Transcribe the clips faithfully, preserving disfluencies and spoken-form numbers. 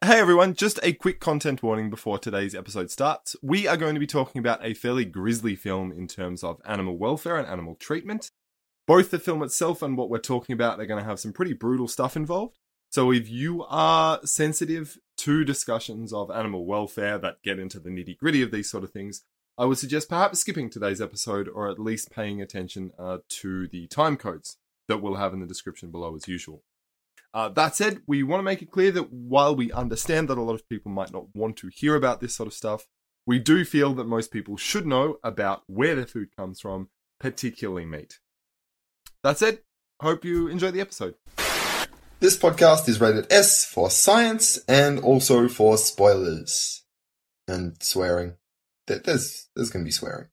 Hey everyone, just a quick content warning before today's episode starts. We are going to be talking about a fairly grisly film in terms of animal welfare and animal treatment. Both the film itself and what we're talking about are going to have some pretty brutal stuff involved. So if you are sensitive to discussions of animal welfare that get into the nitty-gritty of these sort of things, I would suggest perhaps skipping today's episode or at least paying attention uh, to the time codes that we'll have in the description below as usual. Uh, that said, we want to make it clear that while we understand that a lot of people might not want to hear about this sort of stuff, we do feel that most people should know about where their food comes from, particularly meat. That said, hope you enjoy the episode. This podcast is rated S for science and also for spoilers. And swearing. There's, there's going to be swearing.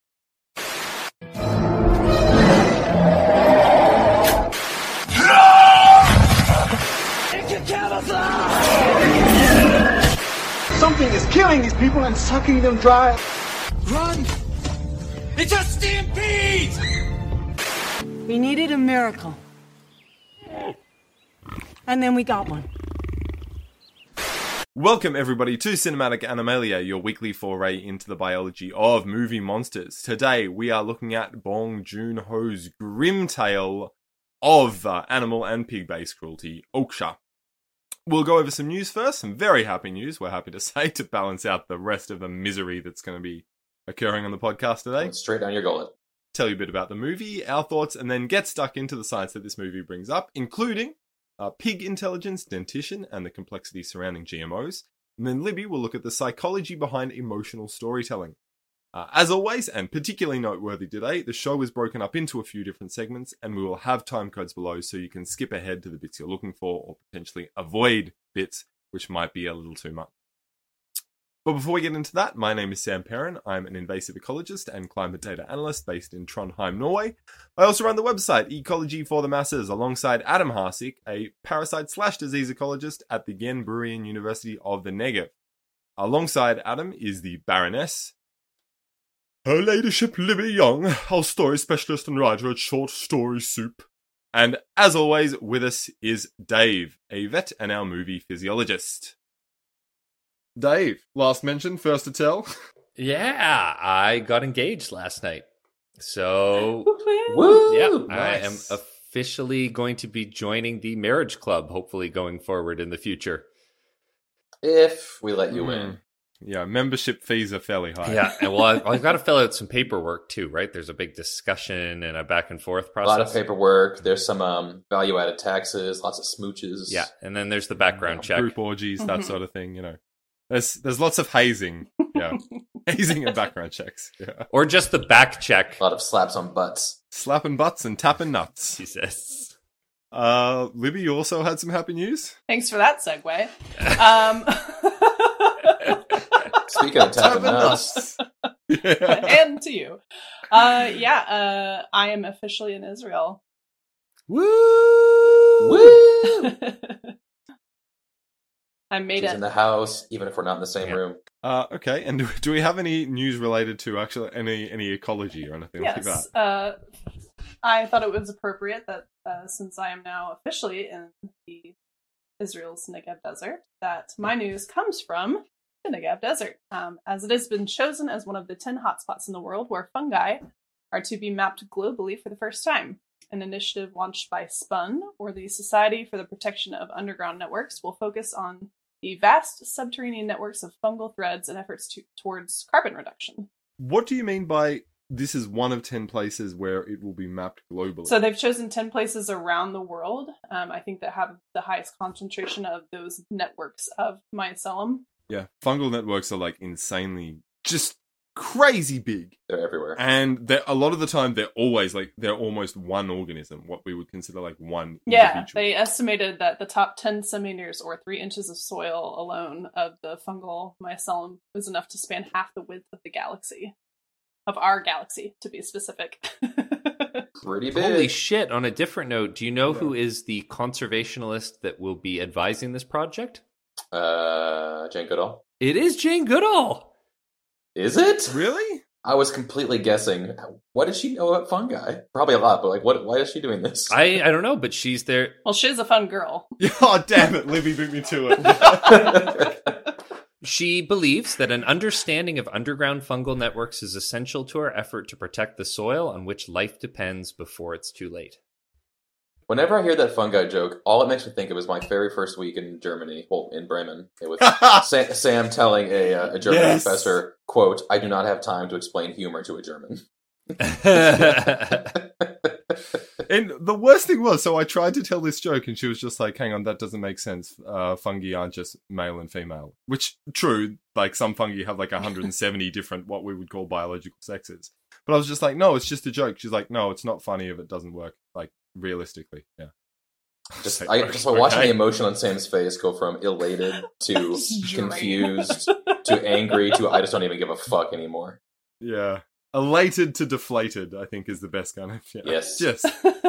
Something is killing these people and sucking them dry. Run! It's a stampede! We needed a miracle. And then we got one. Welcome everybody to Cinematic Animalia, your weekly foray into the biology of movie monsters. Today we are looking at Bong Joon-ho's grim tale of uh, animal and pig-based cruelty, Okja. We'll go over some news first, some very happy news, we're happy to say, to balance out the rest of the misery that's going to be occurring on the podcast today. Straight down your gullet. Tell you a bit about the movie, our thoughts, and then get stuck into the science that this movie brings up, including uh, pig intelligence, dentition, and the complexity surrounding G M Os. And then Libby will look at the psychology behind emotional storytelling. Uh, as always, and particularly noteworthy today, the show is broken up into a few different segments, and we will have time codes below so you can skip ahead to the bits you're looking for, or potentially avoid bits which might be a little too much. But before we get into that, my name is Sam Perrin. I'm an invasive ecologist and climate data analyst based in Trondheim, Norway. I also run the website Ecology for the Masses alongside Adam Harsik, a parasite slash disease ecologist at the Gen-Buryan University of the Negev. Alongside Adam is the Baroness, Her Ladyship Libby Young, our story specialist and writer at Short Story Soup. And as always, with us is Dave, a vet and our movie physiologist. Dave, last mention, first to tell. Yeah, I got engaged last night. So, Woo! yeah, Nice. I am officially going to be joining the marriage club, hopefully going forward in the future. If we let you Mm. in. Yeah, membership fees are fairly high. Yeah, and well, I've, I've got to fill out some paperwork too, right? There's a big discussion and a back and forth A process. lot of paperwork. There's some um, value-added taxes, lots of smooches. Yeah, and then there's the background check. Group orgies, that sort of thing, you know. There's there's lots of hazing. Yeah. Hazing and background checks. Yeah. Or just the back check, A lot of slaps on butts. Slapping butts and tapping nuts. he says. Uh, Libby, you also had some happy news? Thanks for that segue. Um, Speaking of tapping nuts, Yeah. and to you. Uh, yeah, uh, I am officially in Israel. Woo! woo! I made She's it. in the house, even if we're not in the same Yeah. room. Uh, okay, and do, do we have any news related to actually any any ecology or anything like that? Yes. Uh, I thought it was appropriate that uh, since I am now officially in the Israel's Negev Desert, that my news comes from the Negev Desert, um, as it has been chosen as one of the ten hotspots in the world where fungi are to be mapped globally for the first time. An initiative launched by SPUN, or the Society for the Protection of Underground Networks, will focus on the vast subterranean networks of fungal threads and efforts to, towards carbon reduction. What do you mean by this is one of ten places where it will be mapped globally? So they've chosen ten places around the world, um, I think, that have the highest concentration of those networks of mycelium. Yeah, fungal networks are like insanely, just crazy big. They're everywhere. And they're, a lot of the time they're always like, they're almost one organism, what we would consider like one Yeah, individual. they estimated that the top ten centimeters or three inches of soil alone of the fungal mycelium was enough to span half the width of the galaxy. Of our galaxy, to be specific. Pretty big. Holy shit, on a different note, do you know Yeah. who is the conservationalist that will be advising this project? Uh, Jane Goodall. It is Jane Goodall! Is it? Really? I was completely guessing. What does she know about fungi? Probably a lot, but like, what? Why is she doing this? I, I don't know, but she's there. Well, she's a fun girl. Oh, damn it. Libby beat me to it. She believes that an understanding of underground fungal networks is essential to our effort to protect the soil on which life depends before it's too late. Whenever I hear that fungi joke, all it makes me think of is my very first week in Germany, well, in Bremen, with Sam, Sam telling a, uh, a German Yes. professor, quote, "I do not have time to explain humor to a German." And the worst thing was, so I tried to tell this joke and she was just like, hang on, that doesn't make sense. Uh, fungi aren't just male and female. Which, true, like some fungi have like one hundred seventy different, what we would call biological sexes. But I was just like, no, it's just a joke. She's like, no, it's not funny if it doesn't work. Like, realistically, yeah. Just, Like, I, just by watching okay. the emotion on Sam's face go from elated to Strain. confused to angry to I just don't even give a fuck anymore. Yeah. Elated to deflated, I think, is the best kind of. Yeah. Yes. Just.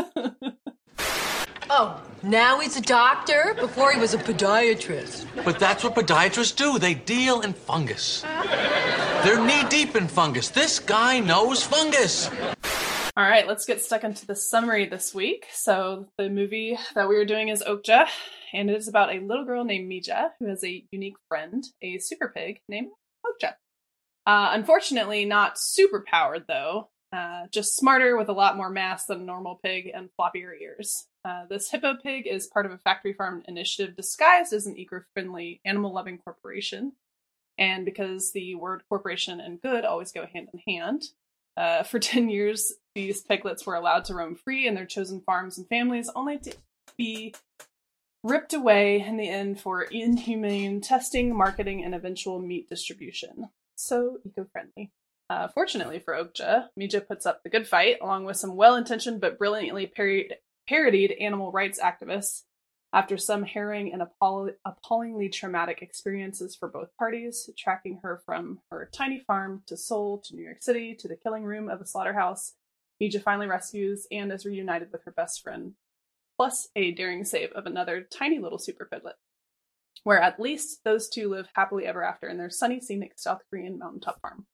Oh, now he's a doctor? Before he was a podiatrist. But that's what podiatrists do. They deal in fungus. They're knee-deep in fungus. This guy knows fungus. All right, let's get stuck into the summary this week. So the movie that we are doing is Okja, and it is about a little girl named Mija who has a unique friend, a super pig named Okja. Uh, unfortunately, not super powered though, uh, just smarter with a lot more mass than a normal pig and floppier ears. Uh, this hippo pig is part of a factory farm initiative disguised as an eco-friendly, animal-loving corporation. And because the word corporation and good always go hand in hand, uh, for ten years, these piglets were allowed to roam free in their chosen farms and families, only to be ripped away in the end for inhumane testing, marketing, and eventual meat distribution. So eco-friendly. Uh, fortunately for Okja, Mija puts up the good fight, along with some well-intentioned but brilliantly parodied, parodied animal rights activists, after some harrowing and appall- appallingly traumatic experiences for both parties, tracking her from her tiny farm to Seoul to New York City to the killing room of a slaughterhouse. Mija finally rescues and is reunited with her best friend, plus a daring save of another tiny little super piglet, where at least those two live happily ever after in their sunny, scenic South Korean mountaintop farm.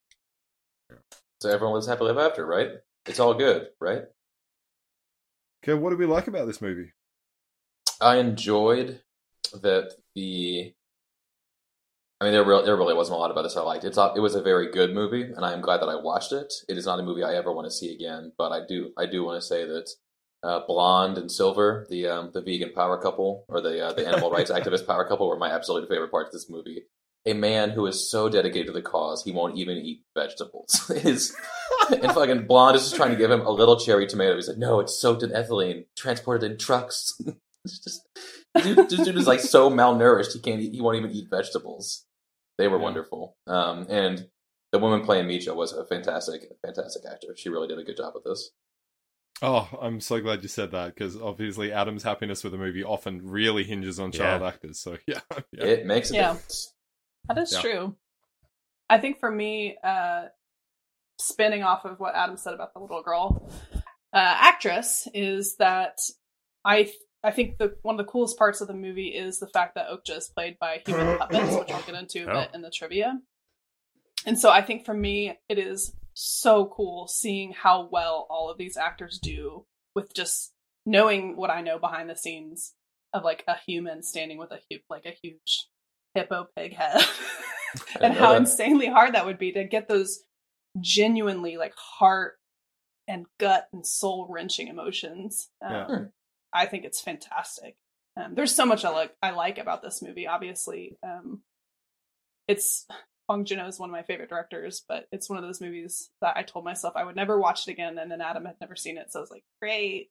So everyone lives happily ever after, right? It's all good, right? Okay, what do we like about this movie? I enjoyed that the. I mean, there really, there really wasn't a lot about this I liked. It's a, it was a very good movie, and I am glad that I watched it. It is not a movie I ever want to see again, but I do I do want to say that uh, Blonde and Silver, the um, the vegan power couple, or the uh, the animal rights activist power couple, were my absolute favorite parts of this movie. A man who is so dedicated to the cause, he won't even eat vegetables. Is and fucking Blonde is just trying to give him a little cherry tomato. He's like, no, it's soaked in ethylene, transported in trucks. It's just dude, this dude is like so malnourished he can't eat, he won't even eat vegetables. They were Yeah. wonderful, um, and the woman playing Mija was a fantastic, fantastic actor. She really did a good job with this. Oh, I'm so glad you said that, because obviously Adam's happiness with a movie often really hinges on child Yeah. actors. So yeah, yeah. It makes a Yeah. difference. That is Yeah. true. I think for me, uh, spinning off of what Adam said about the little girl uh, actress, is that I th- I think the one of the coolest parts of the movie is the fact that Okja is played by human puppets, which I'll get into a Oh. bit in the trivia. And so I think for me, it is so cool seeing how well all of these actors do with just knowing what I know behind the scenes of like a human standing with a hu- like a huge hippo pig head, and know how that. insanely hard that would be to get those genuinely like heart and gut and soul wrenching emotions. Um, Yeah. I think it's fantastic. Um, there's so much I like I like about this movie. Obviously, um, it's Bong Joon-ho is one of my favorite directors, but it's one of those movies that I told myself I would never watch it again, and then Adam had never seen it, so I was like, great.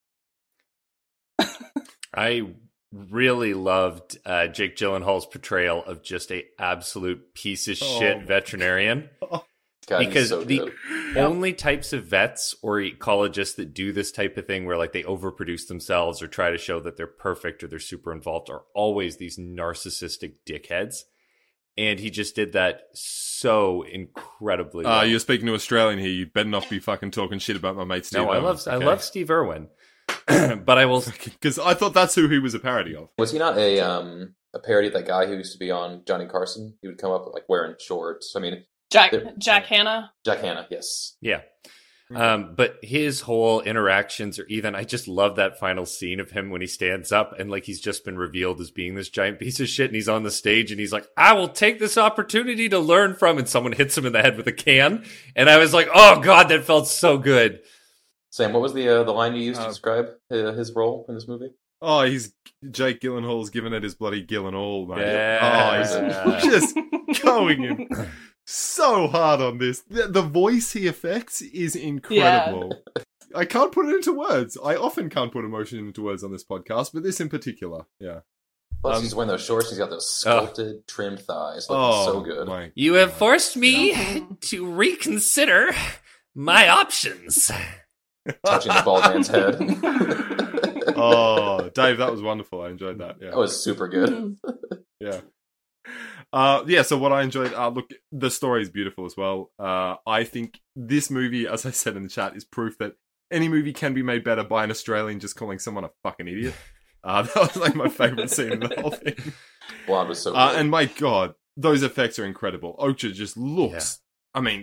I really loved uh, Jake Gyllenhaal's portrayal of just a absolute piece of Oh. shit veterinarian. God, he's Because so the good. only types of vets or ecologists that do this type of thing where like they overproduce themselves or try to show that they're perfect or they're super involved are always these narcissistic dickheads. And he just did that so incredibly well. Uh, you're speaking to Australian here. You better not be fucking talking shit about my mate Steve. no, I love I love Steve Irwin. But I will because I thought that's who he was a parody of. Was he not a um a parody of that guy who used to be on Johnny Carson? He would come up like wearing shorts. I mean, Jack They're- Jack Hanna. Jack Hanna, yes. Yeah. Um, but his whole interactions, or even, I just love that final scene of him when he stands up and like he's just been revealed as being this giant piece of shit, and he's on the stage and he's like, I will take this opportunity to learn from, and someone hits him in the head with a can. And I was like, oh God, that felt so good. Sam, what was the uh, the line you used to Uh, describe uh, his role in this movie? Oh, he's Jake Gyllenhaal's giving it his bloody Gyllenhaal, mate. Yeah. Oh, he's just going in so hard on this. The, the voice he affects is incredible. I can't put it into words. I often can't put emotion into words on this podcast, but this in particular, yeah. Plus, Um, he's wearing those shorts. He's got those sculpted, trimmed thighs. Looking Oh, so good. my You have forced me Mhm. to reconsider my options. Touching the bald man's head. Oh, Dave, that was wonderful. I enjoyed that. Yeah. That was super good. Mhm. Yeah. Uh, yeah, so what I enjoyed, uh, look, the story is beautiful as well. Uh, I think this movie, as I said in the chat, is proof that any movie can be made better by an Australian just calling someone a fucking idiot. Uh, that was like my favourite scene in the whole thing. Blonde was so good. Uh, and my god, those effects are incredible. Okja just looks, I mean,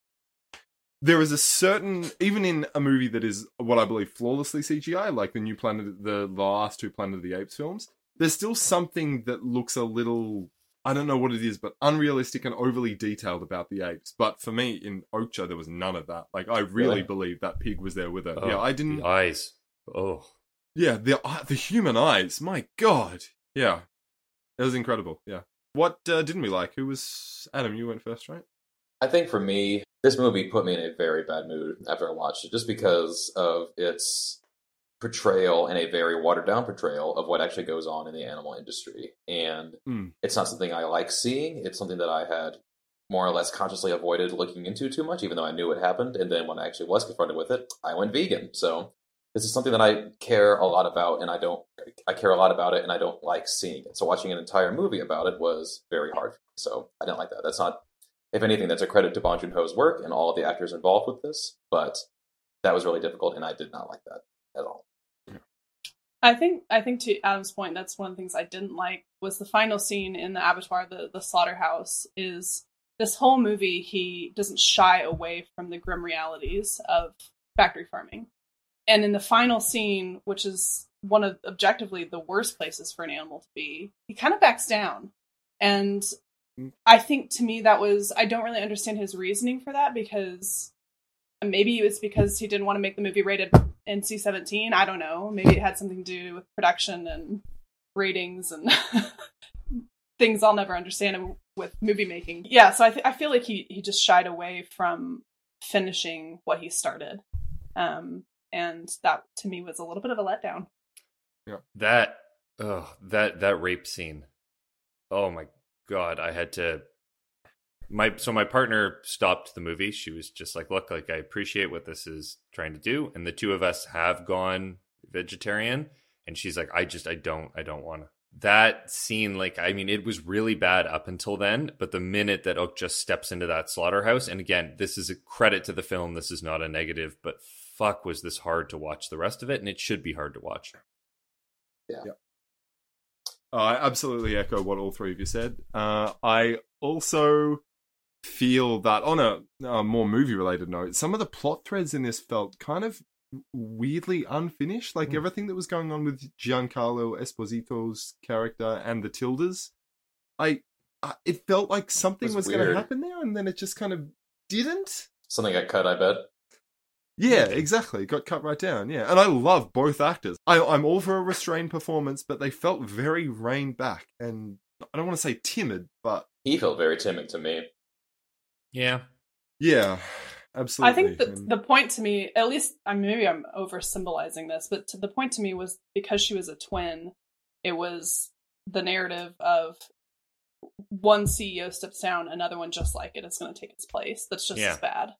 there is a certain, even in a movie that is what I believe flawlessly C G I, like the new Planet, the, the last two Planet of the Apes films, there's still something that looks a little, I don't know what it is, but unrealistic and overly detailed about the apes. But for me, in Okja, there was none of that. Like, I really, Really? believe that pig was there with her. Oh, yeah, I didn't, The eyes. Oh. yeah, the uh, the human eyes, my god. Yeah, it was incredible, yeah. What uh, didn't we like? Who was, Adam, you went first, right? I think for me, this movie put me in a very bad mood after I watched it, just because of its portrayal and a very watered down portrayal of what actually goes on in the animal industry. And Mm. it's not something I like seeing. It's something that I had more or less consciously avoided looking into too much, even though I knew it happened. And then when I actually was confronted with it, I went vegan. So this is something that I care a lot about, and I don't, I care a lot about it, and I don't like seeing it. So watching an entire movie about it was very hard. So I didn't like that. That's not, if anything, that's a credit to Bong Joon-ho's work and all of the actors involved with this. But that was really difficult, and I did not like that at all. I think I think to Adam's point, that's one of the things I didn't like was the final scene in the abattoir, the, the slaughterhouse, is this whole movie he doesn't shy away from the grim realities of factory farming. And in the final scene, which is one of objectively the worst places for an animal to be, he kind of backs down. And I think to me that was, I don't really understand his reasoning for that, because maybe it's because he didn't want to make the movie rated N C seventeen. I don't know. Maybe it had something to do with production and ratings and things I'll never understand with movie making. Yeah, so I, th- I feel like he, he just shied away from finishing what he started. Um, and that, to me, was a little bit of a letdown. Yeah. That, oh, that, that rape scene. Oh my God. I had to, my, so my partner stopped the movie. She was just like, look, like, I appreciate what this is trying to do. And the two of us have gone vegetarian. And she's like, I just, I don't, I don't want to. That scene, like, I mean, it was really bad up until then, but the minute that Oak just steps into that slaughterhouse, and again, this is a credit to the film, this is not a negative, but fuck, was this hard to watch the rest of it, and it should be hard to watch. Yeah. Yeah. Uh, I absolutely echo what all three of you said. Uh, I also feel that, on a, a more movie-related note, some of the plot threads in this felt kind of weirdly unfinished. Like, mm. everything that was going on with Giancarlo Esposito's character and the Tildas, I, I it felt like something was, was going to happen there, and then it just kind of didn't. Something got cut, I bet. Yeah, exactly. Got cut right down, yeah. And I love both actors. I, I'm all for a restrained performance, but they felt very reined back. And I don't want to say timid, but... He felt very timid to me. Yeah. Yeah, absolutely. I think the, and... the point to me, at least, I mean, maybe I'm over-symbolizing this, but to the point to me was because she was a twin, it was the narrative of one C E O steps down, another one just like it is going to take its place. That's just yeah. as bad.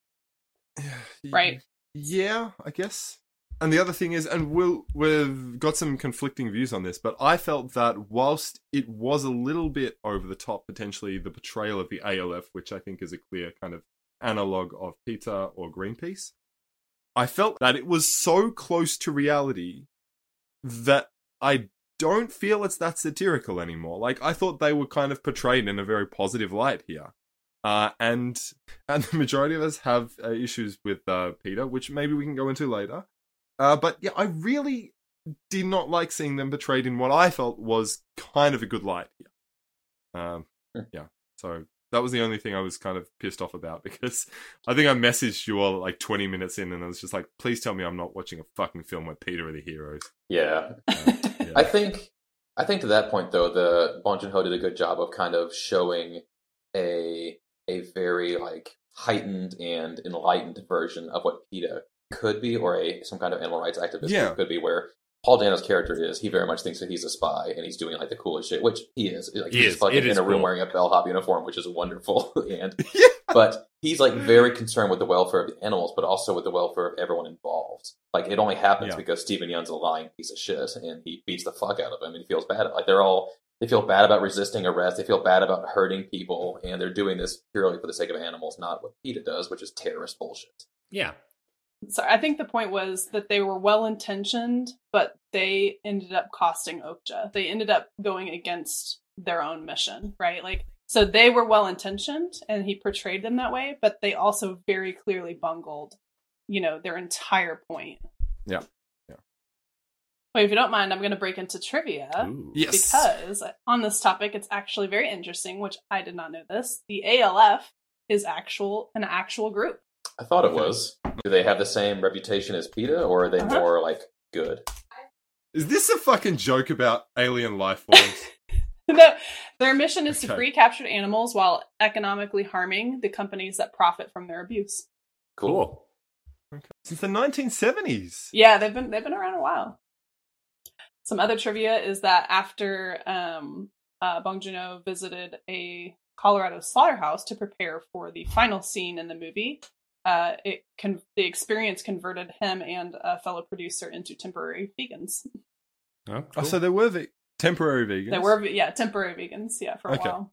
Right? Yeah, I guess. And the other thing is, and we'll, we've got some conflicting views on this, but I felt that whilst it was a little bit over the top, potentially the portrayal of the A L F, which I think is a clear kind of analog of PETA or Greenpeace, I felt that it was so close to reality that I don't feel it's that satirical anymore. Like, I thought they were kind of portrayed in a very positive light here. Uh, and and the majority of us have uh, issues with uh, Peter, which maybe we can go into later. Uh, but yeah, I really did not like seeing them portrayed in what I felt was kind of a good light here. Um, yeah, so that was the only thing I was kind of pissed off about, because I think I messaged you all like twenty minutes in, and I was just like, please tell me I'm not watching a fucking film where Peter are the heroes. Yeah. Uh, yeah. I think I think to that point, though, the Bong Joon-ho did a good job of kind of showing a a very like heightened and enlightened version of what PETA could be, or a some kind of animal rights activist Yeah. could be, where Paul Dano's character is, he very much thinks that he's a spy, and he's doing like the coolest shit, which he is. Like, He he's is. fucking It in is a room cool. wearing a bellhop uniform, which is wonderful. and Yeah. But he's like very concerned with the welfare of the animals, but also with the welfare of everyone involved. Like, it only happens Yeah. because Stephen Yeun's a lying piece of shit, and he beats the fuck out of him, and he feels bad. Like, they're all, they feel bad about resisting arrest, they feel bad about hurting people, and they're doing this purely for the sake of animals, not what PETA does, which is terrorist bullshit. Yeah. So I think the point was that they were well intentioned, but they ended up costing Okja. They ended up going against their own mission, right? Like, so they were well intentioned, and he portrayed them that way, but they also very clearly bungled, you know, their entire point. Yeah. Yeah. Wait, if you don't mind, I'm going to break into trivia. Ooh. Yes. Because on this topic, it's actually very interesting, which I did not know this. The A L F is actual an actual group. I thought it was. Do they have the same reputation as PETA, or are they Uh-huh. more like good? Is this a fucking joke about alien life forms? No, their mission is to Okay. free captured animals while economically harming the companies that profit from their abuse. Cool. Okay. Since the nineteen seventies. Yeah, they've been they've been around a while. Some other trivia is that after um, uh, Bong Joon-ho visited a Colorado slaughterhouse to prepare for the final scene in the movie, uh, it con- the experience converted him and a fellow producer into temporary vegans. Oh, Oh, cool. so there were ve- temporary vegans. They were, yeah, temporary vegans, yeah, for a Okay. while.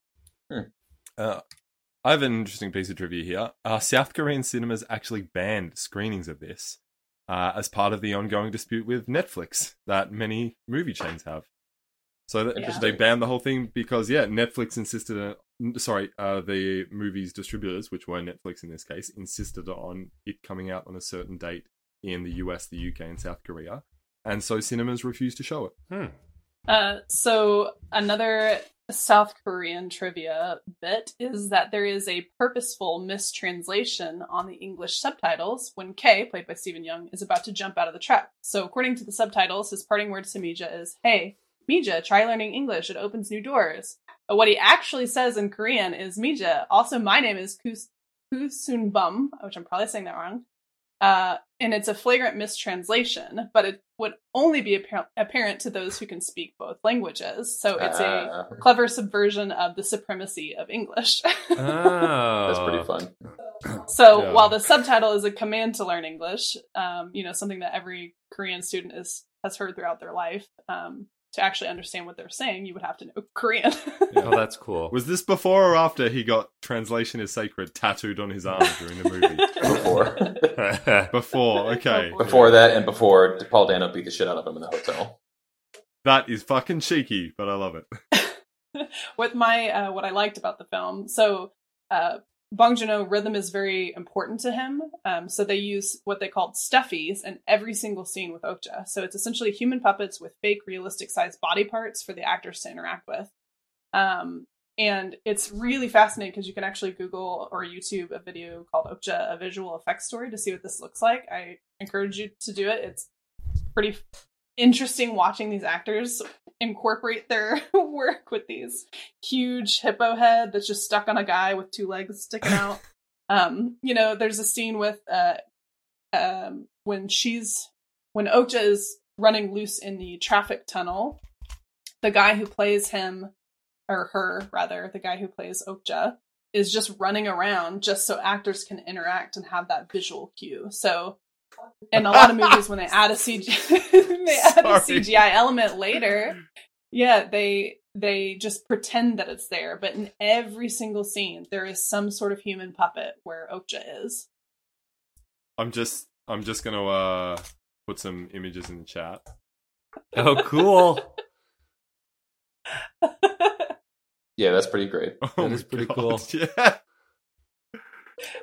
Uh, I have an interesting piece of trivia here. Uh, South Korean cinemas actually banned screenings of this uh, as part of the ongoing dispute with Netflix that many movie chains have. So that, Yeah. they banned the whole thing because, yeah, Netflix insisted on, sorry, uh, the movie's distributors, which were Netflix in this case, insisted on it coming out on a certain date in the U S, the U K, and South Korea. And so cinemas refused to show it. Hmm. Uh, so another South Korean trivia bit is that there is a purposeful mistranslation on the English subtitles when Kay, played by Stephen Yeun, is about to jump out of the truck. So according to the subtitles, his parting words to Mija is, "Hey, Mija, try learning English. It opens new doors." But what he actually says in Korean is, "Mija, also my name is Kus- Kusunbum," which I'm probably saying that wrong. Uh, and it's a flagrant mistranslation, but it would only be appa- apparent to those who can speak both languages. So it's Ah. a clever subversion of the supremacy of English. Oh. That's pretty fun. So Yeah. while the subtitle is a command to learn English, um, you know, something that every Korean student is has heard throughout their life, um, to actually understand what they're saying, you would have to know Korean. Oh, that's cool. Was this before or after he got "Translation is Sacred" tattooed on his arm during the movie? Before. Before, okay. Before that, and before Paul Dano beat the shit out of him in the hotel. That is fucking cheeky, but I love it. With my uh, what I liked about the film, so uh, Bong Joon-ho, rhythm is very important to him. Um, so they use what they called stuffies in every single scene with Okja. So it's essentially human puppets with fake realistic sized body parts for the actors to interact with. Um, and it's really fascinating because you can actually Google or YouTube a video called Okja, a visual effects story, to see what this looks like. I encourage you to do it. It's pretty interesting watching these actors incorporate their work with these huge hippo head that's just stuck on a guy with two legs sticking out. um, you know, there's a scene with uh, um, when she's when Okja is running loose in the traffic tunnel. The guy who plays him, or her rather, the guy who plays Okja, is just running around just so actors can interact and have that visual cue. So in a lot of movies, when they add a C G, they add a C G I element later, yeah, they they just pretend that it's there. But in every single scene, there is some sort of human puppet where Okja is. I'm just, I'm just gonna uh, put some images in the chat. Oh, cool. Yeah, that's pretty great. Oh That my is pretty God, cool. Yeah.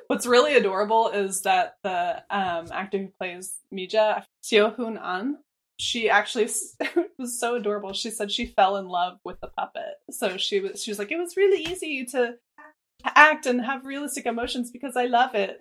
What's really adorable is that the um, actor who plays Mija, Seo Hoon An, she actually it was so adorable. She said she fell in love with the puppet. So she was she was like, it was really easy to act and have realistic emotions because I love it.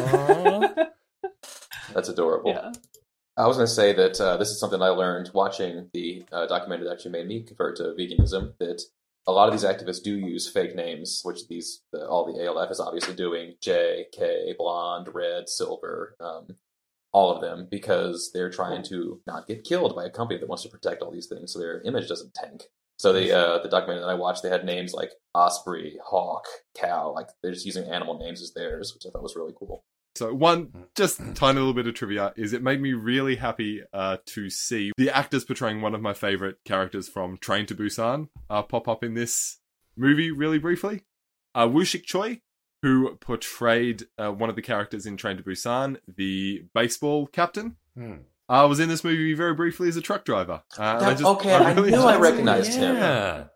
That's adorable. Yeah. I was going to say that uh, this is something I learned watching the uh, documentary that actually made me convert to veganism, that a lot of these activists do use fake names, which these the, all the A L F is obviously doing, J, K, Blonde, Red, Silver, um, all of them, because they're trying to not get killed by a company that wants to protect all these things so their image doesn't tank. So the uh, the documentary that I watched, they had names like Osprey, Hawk, Cow, like they're just using animal names as theirs, which I thought was really cool. So one just tiny little bit of trivia is it made me really happy uh, to see the actors portraying one of my favorite characters from Train to Busan uh, pop up in this movie really briefly. Uh, Woo Shik Choi, who portrayed uh, one of the characters in Train to Busan, the baseball captain, Hmm. uh, was in this movie very briefly as a truck driver. Uh, and I That- just, okay, I really knew I enjoyed recognized it. him.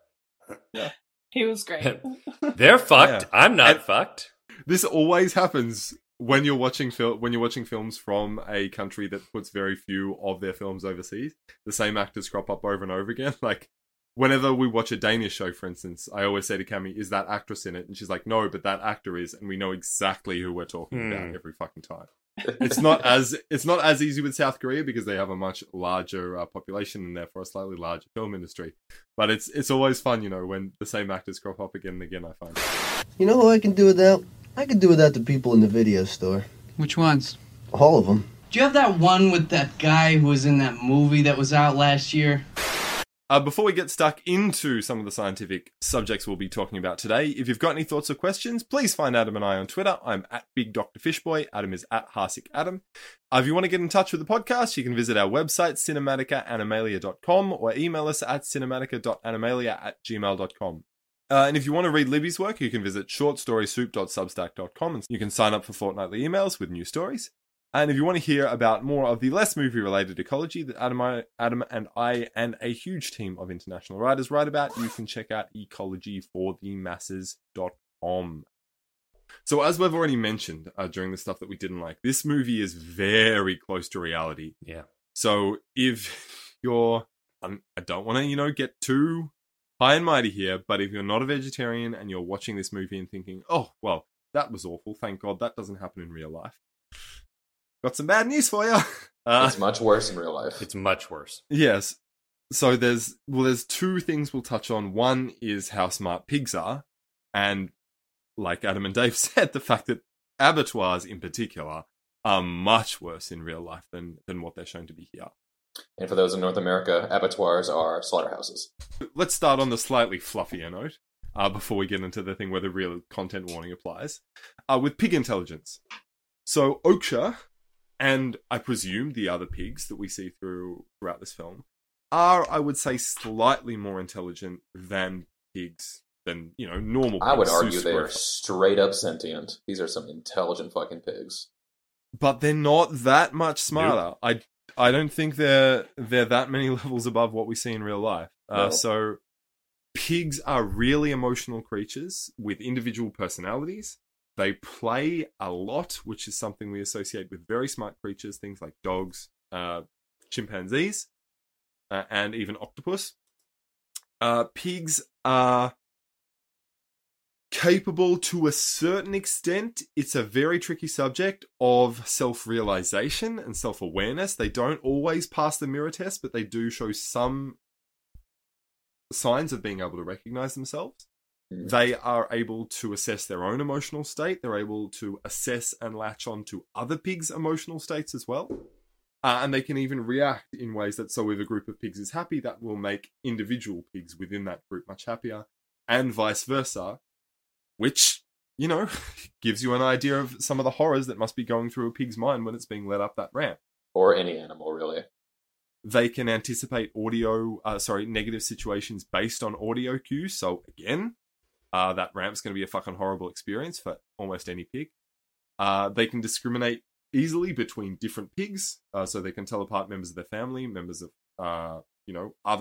Yeah. He was great. They're fucked. Yeah. I'm not And- fucked. This always happens when you're watching fil- when you're watching films from a country that puts very few of their films overseas. The same actors crop up over and over again. Like whenever we watch a Danish show, for instance, I always say to Cami, "Is that actress in it?" And she's like, "No, but that actor is," and we know exactly who we're talking Hmm. about every fucking time. It's not as it's not as easy with South Korea because they have a much larger uh, population and therefore a slightly larger film industry. But it's it's always fun, you know, when the same actors crop up again and again. I find. You know who I can do without? I can do without the people in the video store. Which ones? All of them. Do you have that one with that guy who was in that movie that was out last year? Uh, before we get stuck into some of the scientific subjects we'll be talking about today, if you've got any thoughts or questions, please find Adam and I on Twitter. I'm at Big Doctor Fishboy. Adam is at Harsik Adam. Uh, if you want to get in touch with the podcast, you can visit our website, cinematica animalia dot com, or email us at cinematica dot animalia at gmail dot com. Uh, and if you want to read Libby's work, you can visit short story soup dot substack dot com and you can sign up for fortnightly emails with new stories. And if you want to hear about more of the less movie-related ecology that Adam, I, Adam and I and a huge team of international writers write about, you can check out ecology for the masses dot com. So as we've already mentioned uh, during the stuff that we didn't like, this movie is very close to reality. Yeah. So if you're... Um, I don't want to, you know, get too high and mighty here, but if you're not a vegetarian and you're watching this movie and thinking, oh, well, that was awful, thank God that doesn't happen in real life. Got some bad news for you. Uh, It's much worse in real life. It's much worse. yes. So there's, well, there's two things we'll touch on. One is how smart pigs are. And like Adam and Dave said, the fact that abattoirs in particular are much worse in real life than, than what they're shown to be here. And for those in North America, abattoirs are slaughterhouses. Let's start on the slightly fluffier note uh, before we get into the thing where the real content warning applies. Uh, with pig intelligence. So Oksha, and I presume the other pigs that we see through throughout this film, are, I would say, slightly more intelligent than pigs, than, you know, normal pigs. I would argue Zeus they are growth. straight up sentient. These are some intelligent fucking pigs. But they're not that much smarter. I, I don't think they're they're that many levels above what we see in real life. Uh, No. So pigs are really emotional creatures with individual personalities. They play a lot, which is something we associate with very smart creatures, things like dogs, uh, chimpanzees, uh, and even octopus. Uh, pigs are capable to a certain extent. It's a very tricky subject of self-realization and self-awareness. They don't always pass the mirror test, but they do show some signs of being able to recognize themselves. They are able to assess their own emotional state. They're able to assess and latch on to other pigs' emotional states as well. Uh, and they can even react in ways that, so if a group of pigs is happy, that will make individual pigs within that group much happier, and vice versa, which, you know, gives you an idea of some of the horrors that must be going through a pig's mind when it's being led up that ramp. Or any animal, really. They can anticipate audio, uh, sorry, negative situations based on audio cues. So again, uh, that ramp's going to be a fucking horrible experience for almost any pig. Uh, they can discriminate easily between different pigs, uh, so they can tell apart members of their family, members of, uh, you know, other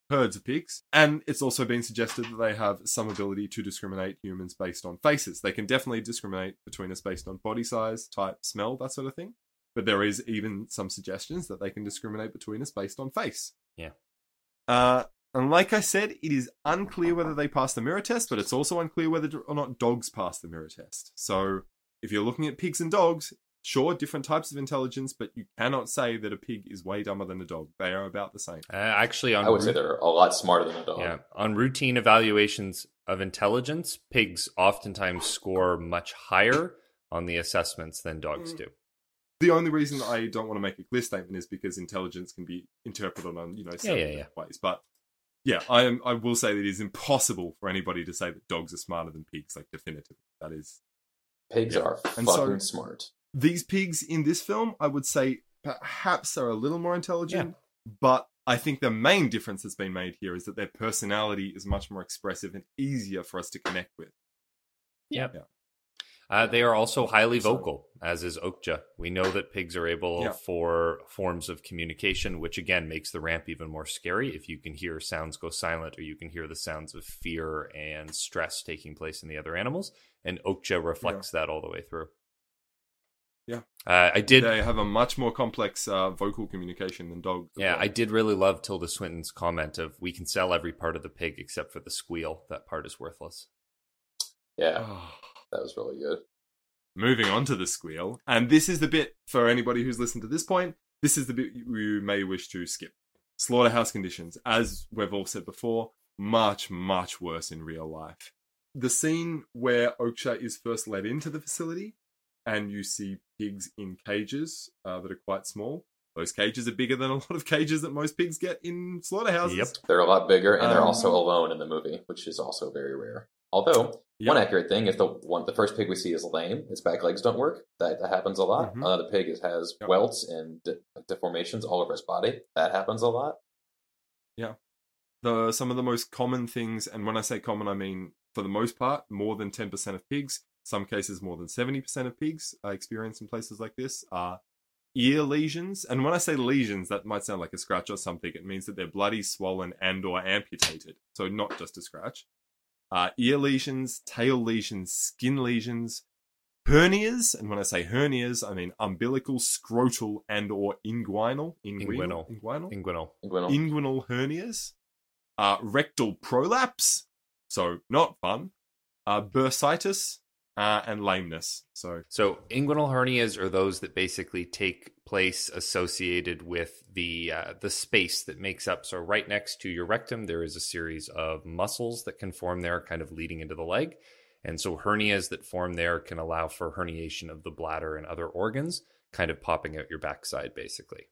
herds of pigs. And it's also been suggested that they have some ability to discriminate humans based on faces. They can definitely discriminate between us based on body size, type, smell, that sort of thing. But there is even some suggestions that they can discriminate between us based on face. Yeah. Uh, and like I said, it is unclear whether they pass the mirror test, but it's also unclear whether or not dogs pass the mirror test. So if you're looking at pigs and dogs, sure, different types of intelligence, but you cannot say that a pig is way dumber than a dog. They are about the same. Uh, actually, on I would say they're a lot smarter than a dog. Yeah, on routine evaluations of intelligence, pigs oftentimes score much higher on the assessments than dogs do. The only reason I don't want to make a clear statement is because intelligence can be interpreted on, you know, several yeah, yeah, yeah. ways. But yeah, I am. I will say that it is impossible for anybody to say that dogs are smarter than pigs. Like, definitively, that is. Pigs yeah. are And fucking so, smart. These pigs in this film, I would say, perhaps are a little more intelligent, yeah. but I think the main difference that's been made here is that their personality is much more expressive and easier for us to connect with. Yep. Yeah. Uh, they are also highly vocal, as is Okja. We know that pigs are able yeah. for forms of communication, which again makes the ramp even more scary. If you can hear sounds go silent, or you can hear the sounds of fear and stress taking place in the other animals, and Okja reflects yeah. that all the way through. Yeah, uh, I did. They have a much more complex uh, vocal communication than dogs. Yeah, well. I did really love Tilda Swinton's comment of, "We can sell every part of the pig except for the squeal. That part is worthless." Yeah, that was really good. Moving on to the squeal, and this is the bit for anybody who's listened to this point. This is the bit you may wish to skip. Slaughterhouse conditions, as we've all said before, much much worse in real life. The scene where Okja is first led into the facility, and you see pigs in cages uh, that are quite small. Those cages are bigger than a lot of cages that most pigs get in slaughterhouses. Yep. They're a lot bigger, and they're um, also alone in the movie, which is also very rare. Although, yep. one accurate thing is the one the first pig we see is lame. Its back legs don't work. That, that happens a lot. Mm-hmm. Another pig is, has yep. welts and de- deformations all over its body. That happens a lot. Yeah. The Some of the most common things, and when I say common, I mean, for the most part, more than ten percent of pigs, some cases more than seventy percent of pigs I experience in places like this, are ear lesions. And when I say lesions, that might sound like a scratch or something. It means that they're bloody, swollen, and or amputated. So not just a scratch. Uh, ear lesions, tail lesions, skin lesions, hernias. And when I say hernias, I mean umbilical, scrotal, and or inguinal. Inguinal. Inguinal? Inguinal. Inguinal. Inguinal hernias. Uh, rectal prolapse. So not fun. Uh, bursitis. Uh, and lameness. So, so inguinal hernias are those that basically take place associated with the uh, the space that makes up. So, right next to your rectum, there is a series of muscles that can form there, kind of leading into the leg. And so, hernias that form there can allow for herniation of the bladder and other organs, kind of popping out your backside, basically.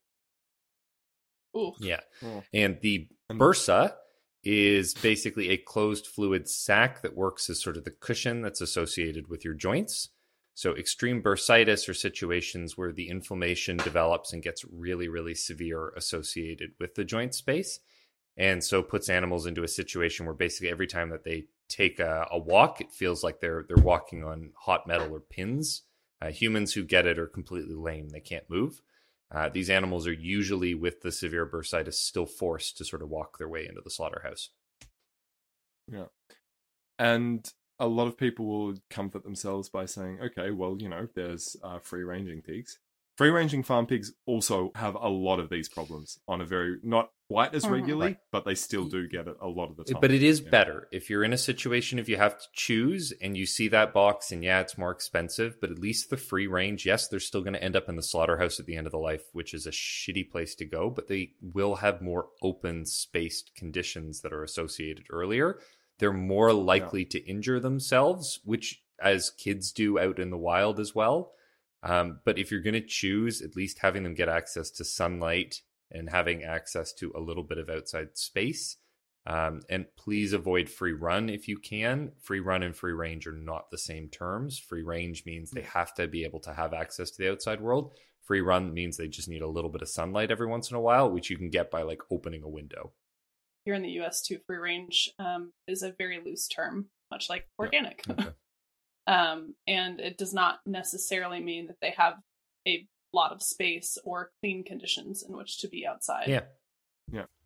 Ooh. Yeah, oh. And the bursa is basically a closed fluid sac that works as sort of the cushion that's associated with your joints. So extreme bursitis are situations where the inflammation develops and gets really, really severe associated with the joint space. And so puts animals into a situation where basically every time that they take a, a walk, it feels like they're they're walking on hot metal or pins. Uh, humans who get it are completely lame. They can't move. Uh, these animals are usually, with the severe bursitis, still forced to sort of walk their way into the slaughterhouse. Yeah. And a lot of people will comfort themselves by saying, okay, well, you know, there's uh, free-ranging pigs. Free-ranging farm pigs also have a lot of these problems on a very, not quite as regularly, right. but they still do get it a lot of the time. But it is yeah. better. If you're in a situation, if you have to choose and you see that box and yeah, it's more expensive, but at least the free range, yes, they're still going to end up in the slaughterhouse at the end of the life, which is a shitty place to go, but they will have more open spaced conditions that are associated earlier. They're more likely yeah. to injure themselves, which as kids do out in the wild as well. Um, but if you're going to choose, at least having them get access to sunlight and having access to a little bit of outside space. Um, and please avoid free run if you can. Free run and free range are not the same terms. Free range means they have to be able to have access to the outside world. Free run means they just need a little bit of sunlight every once in a while, which you can get by like opening a window. Here in the U S too, free range um, is a very loose term, much like organic. Yeah. Okay. Um, and it does not necessarily mean that they have a lot of space or clean conditions in which to be outside. Yeah. Yeah.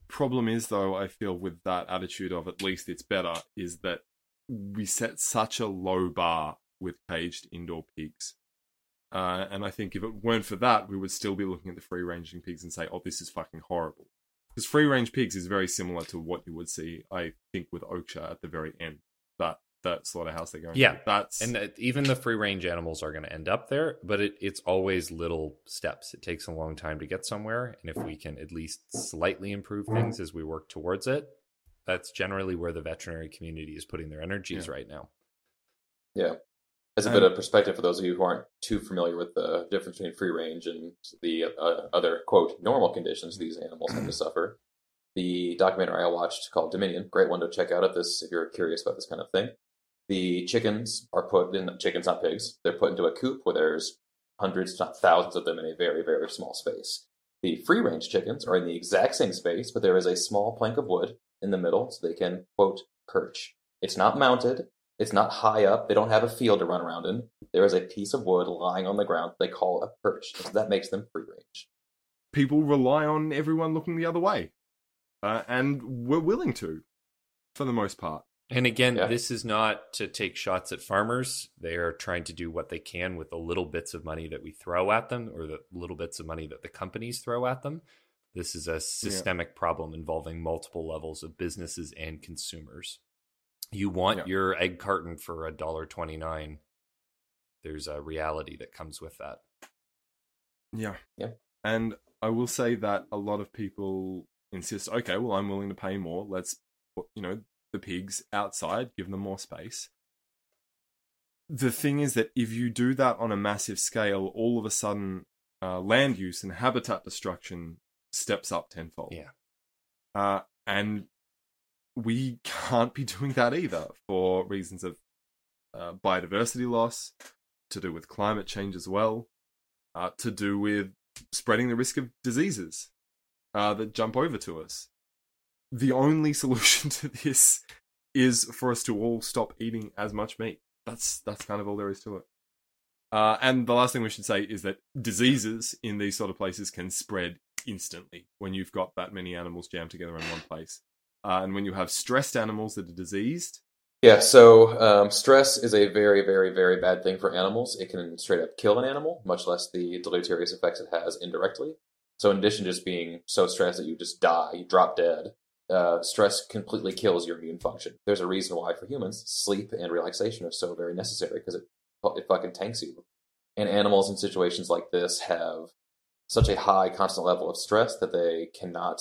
problem is, though, I feel with that attitude of at least it's better, is that we set such a low bar with caged indoor pigs. Uh, and I think if it weren't for that, we would still be looking at the free-ranging pigs and say, oh, this is fucking horrible. Because free-range pigs is very similar to what you would see, I think, with Oksha at the very end. That that slaughterhouse they're going yeah, to. That's... And uh, even the free-range animals are going to end up there, but it, it's always little steps. It takes a long time to get somewhere, and if we can at least slightly improve things as we work towards it, that's generally where the veterinary community is putting their energies yeah. right now. Yeah. As a bit of perspective for those of you who aren't too familiar with the difference between free range and the uh, other, quote, normal conditions these animals have to suffer, the documentary I watched called Dominion, great one to check out if this if you're curious about this kind of thing. The chickens are put in, chickens, not pigs, they're put into a coop where there's hundreds, not thousands of them in a very, very small space. The free range chickens are in the exact same space, but there is a small plank of wood in the middle so they can, quote, perch. It's not mounted. It's not high up. They don't have a field to run around in. There is a piece of wood lying on the ground they call a perch. So that makes them free range. People rely on everyone looking the other way. Uh, and we're willing to, for the most part. And again, yeah. this is not to take shots at farmers. They are trying to do what they can with the little bits of money that we throw at them, or the little bits of money that the companies throw at them. This is a systemic yeah. problem involving multiple levels of businesses and consumers. You want yeah. your egg carton for a dollar twenty-nine. There's a reality that comes with that. Yeah. Yeah. And I will say that a lot of people insist, okay, well, I'm willing to pay more. Let's put, you know, the pigs outside, give them more space. The thing is that if you do that on a massive scale, all of a sudden uh, land use and habitat destruction steps up tenfold. Yeah. Uh, and we can't be doing that either for reasons of uh, biodiversity loss, to do with climate change as well, uh, to do with spreading the risk of diseases uh, that jump over to us. The only solution to this is for us to all stop eating as much meat. That's that's kind of all there is to it. Uh, and the last thing we should say is that diseases in these sort of places can spread instantly when you've got that many animals jammed together in one place. Uh, and when you have stressed animals that are diseased. Yeah, so um, stress is a very, very, very bad thing for animals. It can straight up kill an animal, much less the deleterious effects it has indirectly. So in addition to just being so stressed that you just die, you drop dead, uh, stress completely kills your immune function. There's a reason why for humans, sleep and relaxation are so very necessary, because it, it fucking tanks you. And animals in situations like this have such a high constant level of stress that they cannot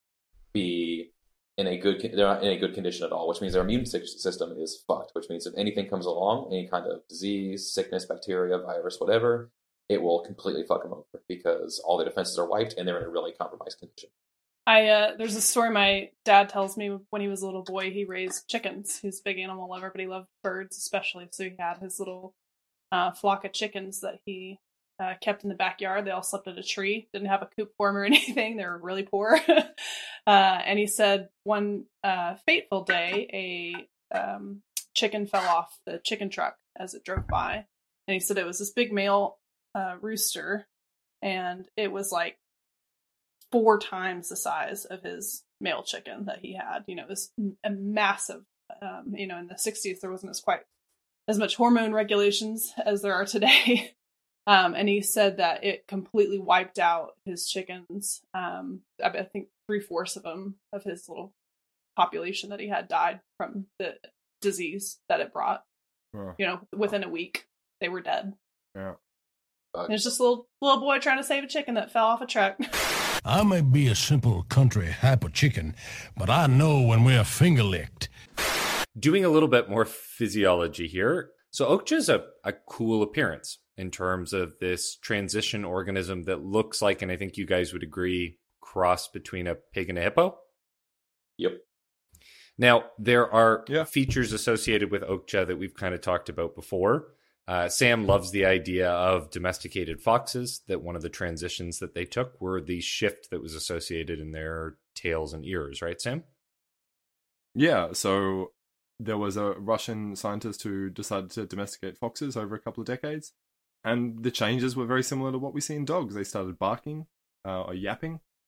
be in a good, they're not in a good condition at all, which means their immune system is fucked, which means if anything comes along, any kind of disease, sickness, bacteria, virus, whatever, it will completely fuck them over because all their defenses are wiped and they're in a really compromised condition. I uh, there's a story my dad tells me when he was a little boy. He raised chickens. He was a big animal lover, but he loved birds especially. So he had his little uh, flock of chickens that he uh, kept in the backyard. They all slept in a tree. Didn't have a coop for them or anything. They were really poor. uh, and he said one uh, fateful day, a um, chicken fell off the chicken truck as it drove by. And he said it was this big male uh, rooster, and it was like four times the size of his male chicken that he had. You know, it was a massive, um, you know, in the sixties, there wasn't as quite as much hormone regulations as there are today. um, and he said that it completely wiped out his chickens. Um, I, I think three fourths of them of his little population that he had died from the disease that it brought. Wow. You know, within a week, they were dead. Yeah. There's just a little, little boy trying to save a chicken that fell off a truck. I may be a simple country hyper chicken, but I know when we're finger licked. Doing a little bit more physiology here. So Okja is a, a cool appearance in terms of this transition organism that looks like, and I think you guys would agree, cross between a pig and a hippo. Yep. Now, there are yeah. features associated with Okja that we've kind of talked about before. Uh, Sam loves the idea of domesticated foxes, that one of the transitions that they took were the shift that was associated in their tails and ears, right, Sam? Yeah, so there was a Russian scientist who decided to domesticate foxes over a couple of decades, and the changes were very similar to what we see in dogs. They started barking uh, or yapping,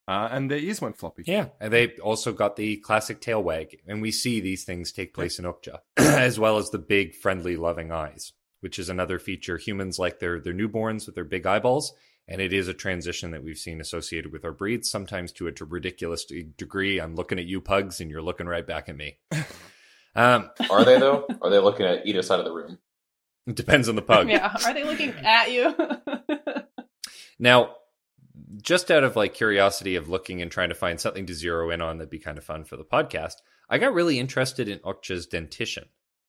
Uh, and their ears went floppy. Yeah, and they also got the classic tail wag, and we see these things take place in Okja, as well as the big, friendly, loving eyes, which is another feature. Humans like their their newborns with their big eyeballs, and it is a transition that we've seen associated with our breeds, sometimes to a ridiculous degree. I'm looking at you, pugs, and you're looking right back at me. Um, Are they, though? Or are they looking at either side of the room? It depends on the pug. Yeah, are they looking at you? Now, just out of like curiosity of looking and trying to find something to zero in on that'd be kind of fun for the podcast, I got really interested in Okja's dentition.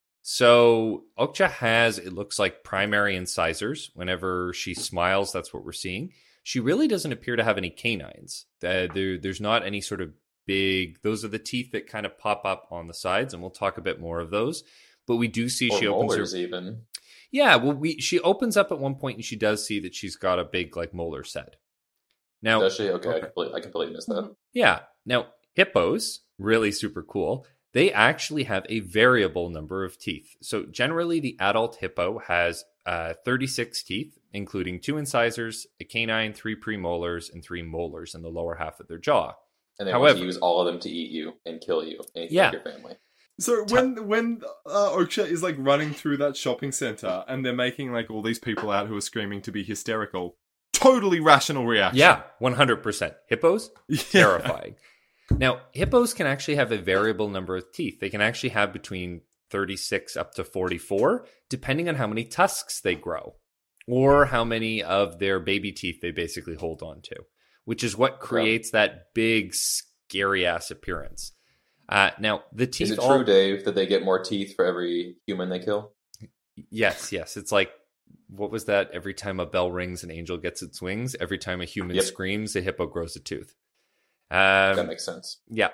So Okja has, it looks like, primary incisors. Whenever she smiles, that's what we're seeing. She really doesn't appear to have any canines. Uh, there, there's not any sort of big, those are the teeth that kind of pop up on the sides, and we'll talk a bit more of those. But we do see or she opens molars her... even. Yeah, well, we she opens up at one point, and she does see that she's got a big like molar set. Now, Does she? Okay, okay. I, completely, I completely missed that. Yeah. Now, hippos, really super cool. They actually have a variable number of teeth. So generally, the adult hippo has uh, thirty-six teeth, including two incisors, a canine, three premolars, and three molars in the lower half of their jaw. And they However, want to use all of them to eat you and kill you and Yeah. kill your family. So when when uh, Okja is like running through that shopping center and they're making like all these people out who are screaming to be hysterical, totally rational reaction. Yeah, one hundred percent. Hippos, Yeah. terrifying. Now, hippos can actually have a variable number of teeth. They can actually have between thirty-six up to forty-four, depending on how many tusks they grow or how many of their baby teeth they basically hold on to, which is what creates that big, scary-ass appearance. Uh, now, the teeth... Is it all... true, Dave, that they get more teeth for every human they kill? Yes, yes. It's like, what was that? Every time a bell rings, an angel gets its wings. Every time a human Yep. screams, a hippo grows a tooth. Um, That makes sense. Yeah.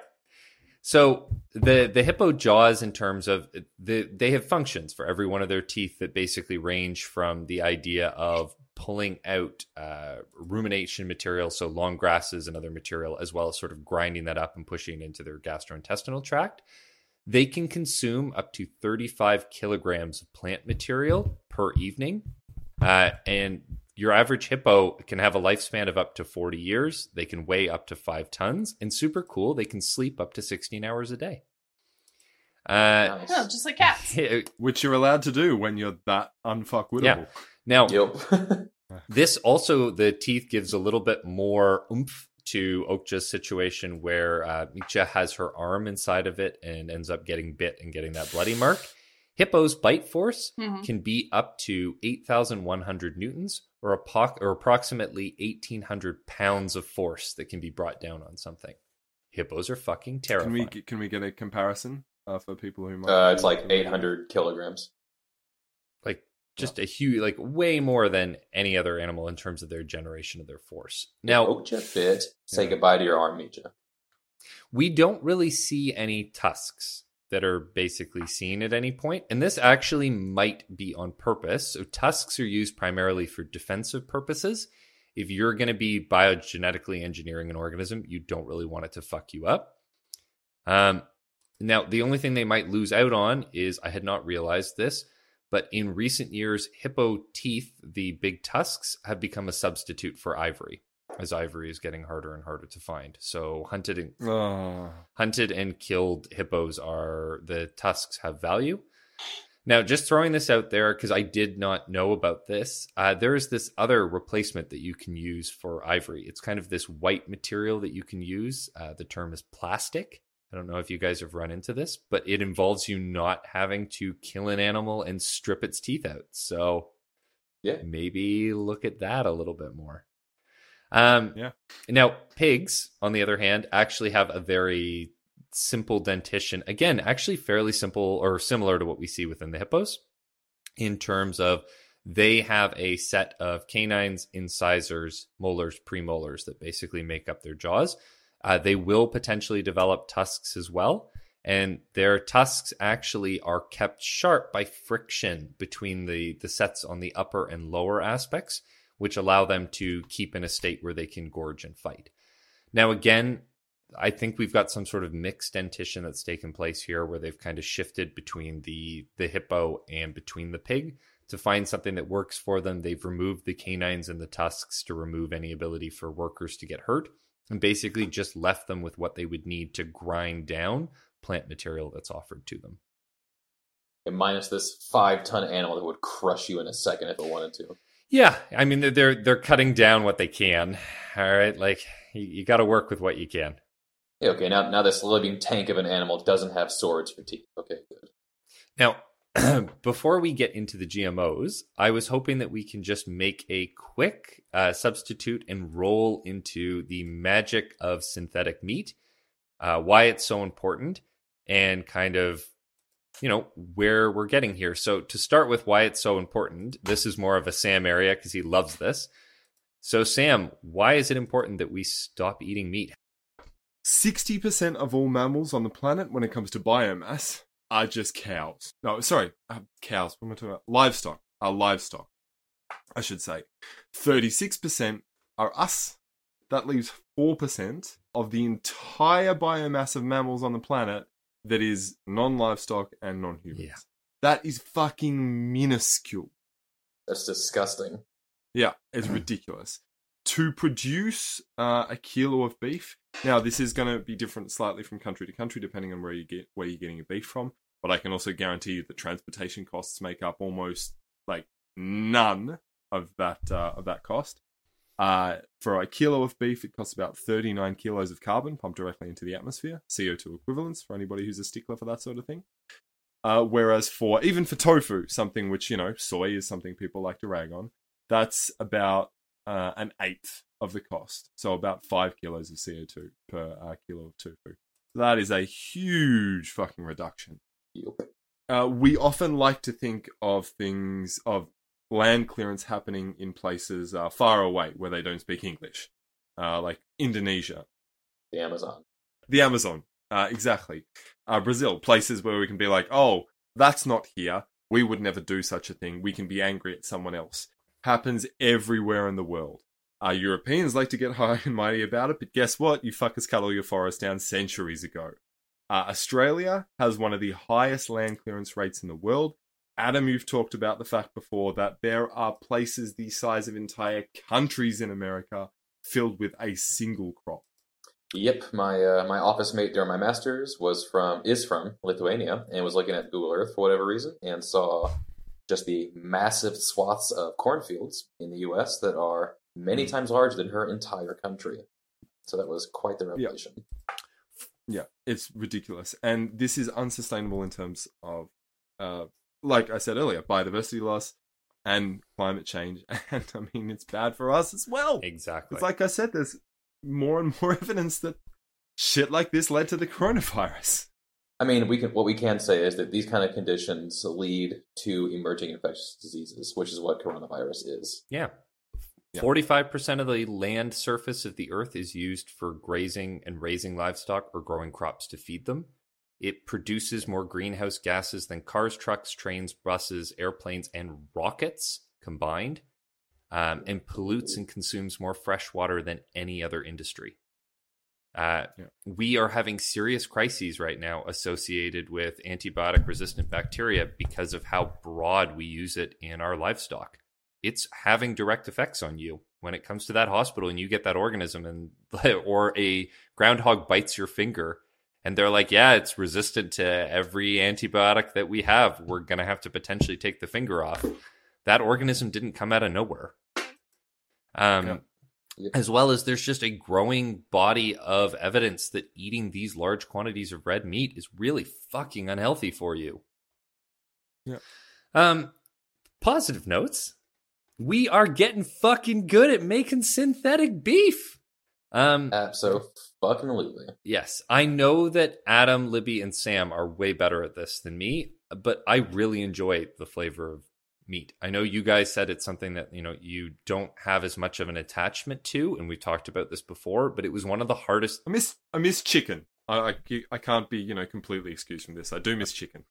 So the the hippo jaws, in terms of the they have functions for every one of their teeth that basically range from the idea of pulling out uh, rumination material, so long grasses and other material, as well as sort of grinding that up and pushing it into their gastrointestinal tract. They can consume up to thirty-five kilograms of plant material per evening. Uh, and your average hippo can have a lifespan of up to forty years. They can weigh up to five tons. And super cool, they can sleep up to sixteen hours a day. Uh, Nice. No, just like cats. Which you're allowed to do when you're that unfuckwittable. Yeah. Now, Yep. this also, the teeth gives a little bit more oomph to Okja's situation, where uh, Micha has her arm inside of it and ends up getting bit and getting that bloody mark. Hippo's bite force Mhm. can be up to eight thousand one hundred newtons, or, apo- or approximately eighteen hundred pounds of force that can be brought down on something. Hippos are fucking Can terrifying. we get- can we get a comparison uh, for people who might? Uh, it's like eight hundred kilograms. Like, just a huge, like way more than any other animal in terms of their generation of their force. Now, Okja bit. Say goodbye to your arm, Micha. we don't really see any tusks that are basically seen at any point. And this actually might be on purpose. So tusks are used primarily for defensive purposes. If you're going to be biogenetically engineering an organism, you don't really want it to fuck you up. Um, now, the only thing they might lose out on is, I had not realized this, but in recent years, hippo teeth, the big tusks, have become a substitute for ivory, as ivory is getting harder and harder to find. So hunted and Oh. hunted and killed hippos are, the tusks have value. Now, just throwing this out there, because I did not know about this, uh, there is this other replacement that you can use for ivory. It's kind of this white material that you can use. Uh, the term is plastic. I don't know if you guys have run into this, but it involves you not having to kill an animal and strip its teeth out. So Yeah. maybe look at that a little bit more. Um, Yeah. Now, pigs, on the other hand, actually have a very simple dentition. Again, actually fairly simple or similar to what we see within the hippos, in terms of they have a set of canines, incisors, molars, premolars that basically make up their jaws. Uh, they will potentially develop tusks as well. And their tusks actually are kept sharp by friction between the, the sets on the upper and lower aspects, which allow them to keep in a state where they can gorge and fight. Now, again, I think we've got some sort of mixed dentition that's taken place here, where they've kind of shifted between the, the hippo and between the pig to find something that works for them. They've removed the canines and the tusks to remove any ability for workers to get hurt. and basically just left them with what they would need to grind down plant material that's offered to them. And minus this five-ton animal that would crush you in a second if it wanted to. Yeah, I mean, they're they're, they're cutting down what they can. All right, like, you, you got to work with what you can. Yeah, okay, now, now this living tank of an animal doesn't have swords for teeth. Okay, good. Now, before we get into the G M Os, I was hoping that we can just make a quick uh, substitute and roll into the magic of synthetic meat, uh, why it's so important, and kind of, you know, where we're getting here. So to start with why it's so important, this is more of a Sam area because he loves this. So Sam, why is it important that we stop eating meat? sixty percent of all mammals on the planet when it comes to biomass are just cows. No, sorry, uh, cows. What am I talking about? Livestock. Are livestock, I should say. thirty-six percent are us. That leaves four percent of the entire biomass of mammals on the planet that is non-livestock and non-humans. Yeah. That is fucking minuscule. That's disgusting. Yeah, it's ridiculous. To produce uh, a kilo of beef, now this is going to be different slightly from country to country depending on where you get where you're getting your beef from. But I can also guarantee you that transportation costs make up almost like none of that uh, of that cost. Uh, for a kilo of beef, it costs about thirty-nine kilos of carbon pumped directly into the atmosphere, C O two equivalents for anybody who's a stickler for that sort of thing. Uh, whereas for even for tofu, something which, you know, soy is something people like to rag on, that's about uh, an eighth of the cost. So about five kilos of C O two per uh, kilo of tofu. That is a huge fucking reduction. Yep. Uh, we often like to think of things, of land clearance happening in places uh, far away where they don't speak English, uh, like Indonesia. The Amazon. The Amazon, uh, exactly. Uh, Brazil, places where we can be like, oh, that's not here. We would never do such a thing. We can be angry at someone else. Happens everywhere in the world. Uh, Europeans like to get high and mighty about it, but guess what? You fuckers cut all your forests down centuries ago. Uh, Australia has one of the highest land clearance rates in the world. Adam, you've talked about the fact before that there are places the size of entire countries in America filled with a single crop. Yep, my uh, my office mate during my master's was from is from Lithuania and was looking at Google Earth for whatever reason and saw just the massive swaths of cornfields in the U S that are many times larger than her entire country. So that was quite the revelation. Yeah. Yeah, it's ridiculous. And this is unsustainable in terms of, uh, like I said earlier, biodiversity loss and climate change. And I mean, it's bad for us as well. Exactly. It's like I said, there's more and more evidence that shit like this led to the coronavirus. I mean, we can. What we can say is that these kind of conditions lead to emerging infectious diseases, which is what coronavirus is. Yeah. forty-five percent of the land surface of the earth is used for grazing and raising livestock or growing crops to feed them. It produces more greenhouse gases than cars, trucks, trains, buses, airplanes, and rockets combined, um, and pollutes and consumes more fresh water than any other industry. Uh, yeah. We are having serious crises right now associated with antibiotic-resistant bacteria because of how broad we use it in our livestock. It's having direct effects on you when it comes to that hospital and you get that organism and or a groundhog bites your finger and they're like, yeah, it's resistant to every antibiotic that we have. We're going to have to potentially take the finger off. That organism didn't come out of nowhere. Um, yeah. Yep. As well as there's just a growing body of evidence that eating these large quantities of red meat is really fucking unhealthy for you. Yeah. Um, positive notes. We are getting fucking good at making synthetic beef. Um, Absolutely. Yes. I know that Adam, Libby, and Sam are way better at this than me, but I really enjoy the flavor of meat. I know you guys said it's something that, you know, you don't have as much of an attachment to, and we've talked about this before, but it was one of the hardest. I miss, I miss chicken. I, I, I can't be, you know, completely excused from this. I do miss chicken.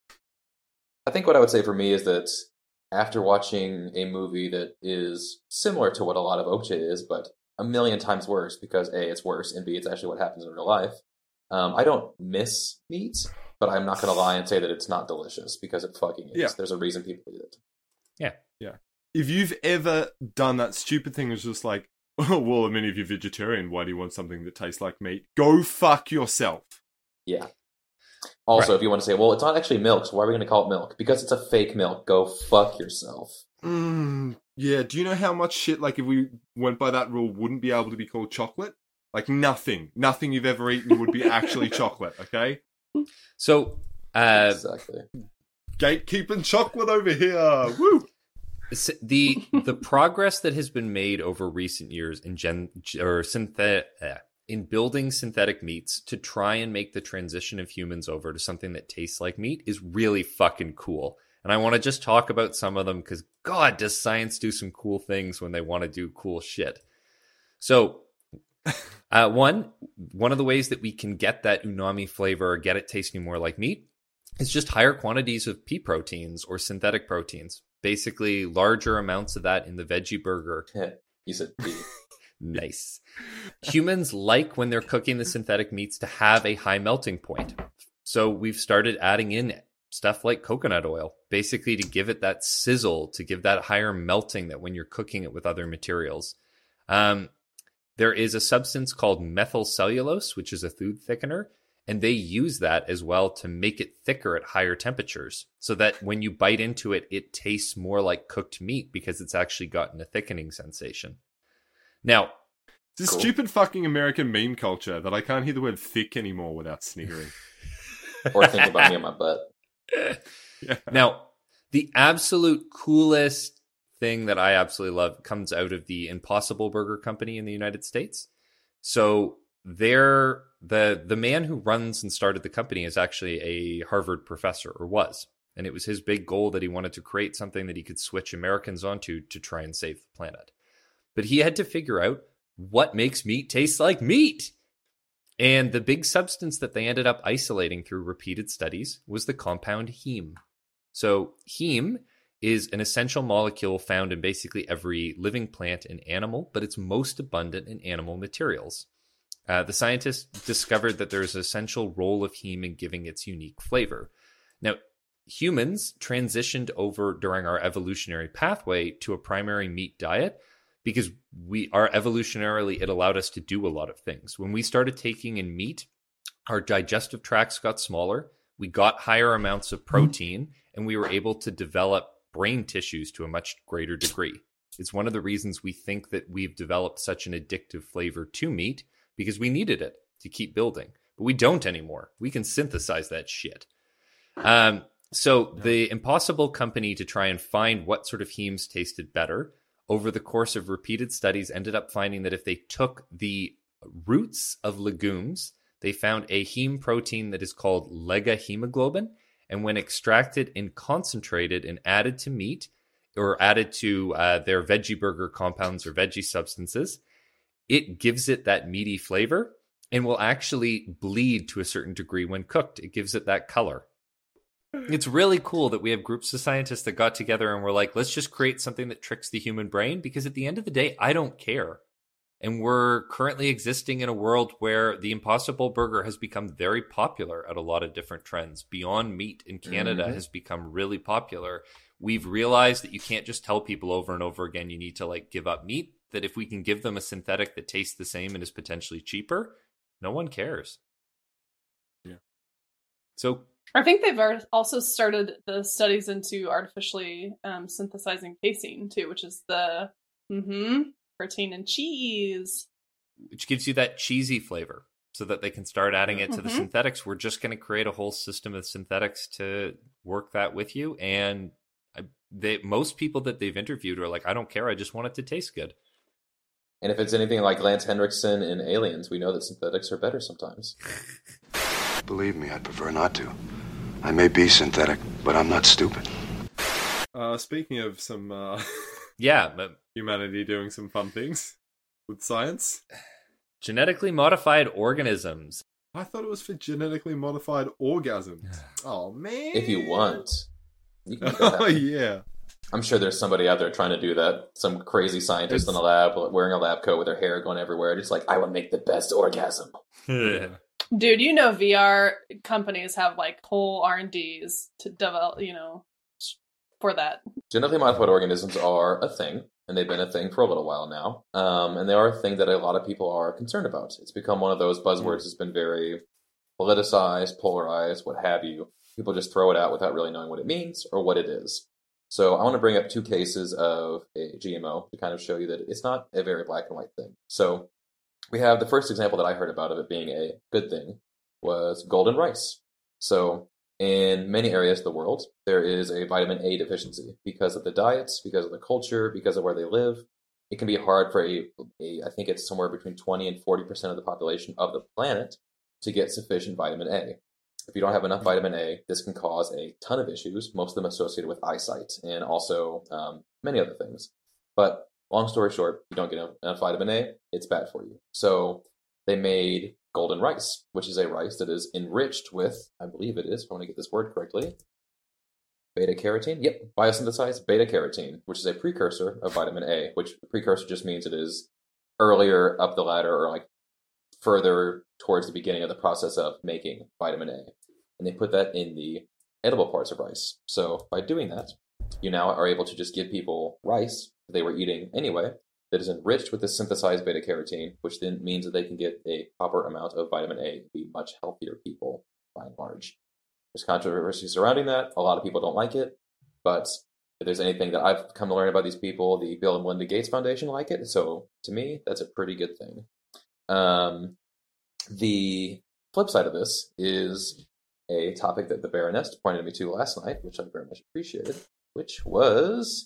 I think what I would say for me is that after watching a movie that is similar to what a lot of Okja is, but a million times worse because A, it's worse, and B, it's actually what happens in real life, um, I don't miss meat, but I'm not going to lie and say that it's not delicious because it fucking is. Yeah. There's a reason people eat it. Yeah. Yeah. If you've ever done that stupid thing, it's just like, well, I mean, if you're vegetarian, why do you want something that tastes like meat? Go fuck yourself. Yeah. Also, Right. if you want to say, well, it's not actually milk, so why are we going to call it milk? Because it's a fake milk. Go fuck yourself. Mm, yeah, do you know how much shit, like, if we went by that rule, wouldn't be able to be called chocolate? Like, nothing. Nothing you've ever eaten would be actually chocolate, okay? So, uh, Exactly. Gatekeeping chocolate over here. Woo! S- the the progress that has been made over recent years in gen or synthet uh, in building synthetic meats to try and make the transition of humans over to something that tastes like meat is really fucking cool. And I want to just talk about some of them because God, does science do some cool things when they want to do cool shit. So, uh, one one of the ways that we can get that umami flavor or get it tasting more like meat is just higher quantities of pea proteins or synthetic proteins. Basically, larger amounts of that in the veggie burger. You said pea. Nice. Humans like when they're cooking the synthetic meats to have a high melting point. So we've started adding in stuff like coconut oil, basically to give it that sizzle, to give that higher melting that when you're cooking it with other materials. Um, there is a substance called methyl cellulose, which is a food thickener. And they use that as well to make it thicker at higher temperatures so that when you bite into it, it tastes more like cooked meat because it's actually gotten a thickening sensation. Now, It's a Cool. stupid fucking American meme culture that I can't hear the word thick anymore without sniggering. Or think about me on my butt. Yeah. now, the absolute coolest thing that I absolutely love comes out of the Impossible Burger Company in the United States. So they're the the man who runs and started the company is actually a Harvard professor, or was. And it was his big goal that he wanted to create something that he could switch Americans onto to try and save the planet. But he had to figure out what makes meat taste like meat. And the big substance that they ended up isolating through repeated studies was the compound heme. So heme is an essential molecule found in basically every living plant and animal, but it's most abundant in animal materials. Uh, the scientists discovered that there's an essential role of heme in giving its unique flavor. Now, humans transitioned over during our evolutionary pathway to a primary meat diet because we are evolutionarily, it allowed us to do a lot of things. When we started taking in meat, our digestive tracts got smaller, we got higher amounts of protein, and we were able to develop brain tissues to a much greater degree. It's one of the reasons we think that we've developed such an addictive flavor to meat, because we needed it to keep building. But we don't anymore. We can synthesize that shit. Um, so the Impossible Company, to try and find what sort of hemes tasted better, over the course of repeated studies, ended up finding that if they took the roots of legumes, they found a heme protein that is called legahemoglobin. And when extracted and concentrated and added to meat, or added to uh, their veggie burger compounds or veggie substances, it gives it that meaty flavor and will actually bleed to a certain degree when cooked. It gives it that color. It's really cool that we have groups of scientists that got together and were like, let's just create something that tricks the human brain, because at the end of the day, I don't care. And we're currently existing in a world where the Impossible Burger has become very popular at a lot of different trends. Beyond Meat in Canada Mhm. has become really popular. We've realized that you can't just tell people over and over again you need to like give up meat, that if we can give them a synthetic that tastes the same and is potentially cheaper, no one cares. Yeah. So I think they've ar- also started the studies into artificially um, synthesizing casein too, which is the mm-hmm, protein and cheese. which gives you that cheesy flavor so that they can start adding it to the Mhm. synthetics. We're just going to create a whole system of synthetics to work that with you. And I, they, most people that they've interviewed are like, I don't care. I just want it to taste good. And if it's anything like Lance Henriksen in Aliens, we know that synthetics are better sometimes. Believe me, I'd prefer not to. I may be synthetic, but I'm not stupid. Uh, speaking of some uh, Yeah, but humanity doing some fun things with science, genetically modified organisms. I thought it was for genetically modified orgasms. Oh, man. If you want. You can make that Oh, happen. yeah. I'm sure there's somebody out there trying to do that. Some crazy scientist in It's- a lab wearing a lab coat with their hair going everywhere. Just like, I will make the best orgasm. Yeah. Dude, you know V R companies have like whole R and Ds to develop, you know, for that. Genetically modified organisms are a thing, and they've been a thing for a little while now. Um, and they are a thing that a lot of people are concerned about. It's become one of those buzzwords that's been very politicized, polarized, what have you. People just throw it out without really knowing what it means or what it is. So I want to bring up two cases of a G M O to kind of show you that it's not a very black and white thing. So we have the first example that I heard about of it being a good thing was golden rice. So in many areas of the world, there is a vitamin A deficiency because of the diets, because of the culture, because of where they live. It can be hard for a, a I think it's somewhere between twenty and forty percent of the population of the planet to get sufficient vitamin A. If you don't have enough vitamin A, this can cause a ton of issues, most of them associated with eyesight and also um, many other things. But long story short, you don't get enough vitamin A, it's bad for you. So they made golden rice, which is a rice that is enriched with, I believe it is, if I want to get this word correctly, beta-carotene? Yep, biosynthesized beta-carotene, which is a precursor of vitamin A, which precursor just means it is earlier up the ladder or like further towards the beginning of the process of making vitamin A. And they put that in the edible parts of rice. So by doing that, you now are able to just give people rice that they were eating anyway that is enriched with the synthesized beta-carotene, which then means that they can get a proper amount of vitamin A and be much healthier people by and large. There's controversy surrounding that. A lot of people don't like it, but if there's anything that I've come to learn about these people, the Bill and Melinda Gates Foundation like it. So to me, that's a pretty good thing. Um, the flip side of this is a topic that the Baroness pointed me to last night, which I very much appreciated, which was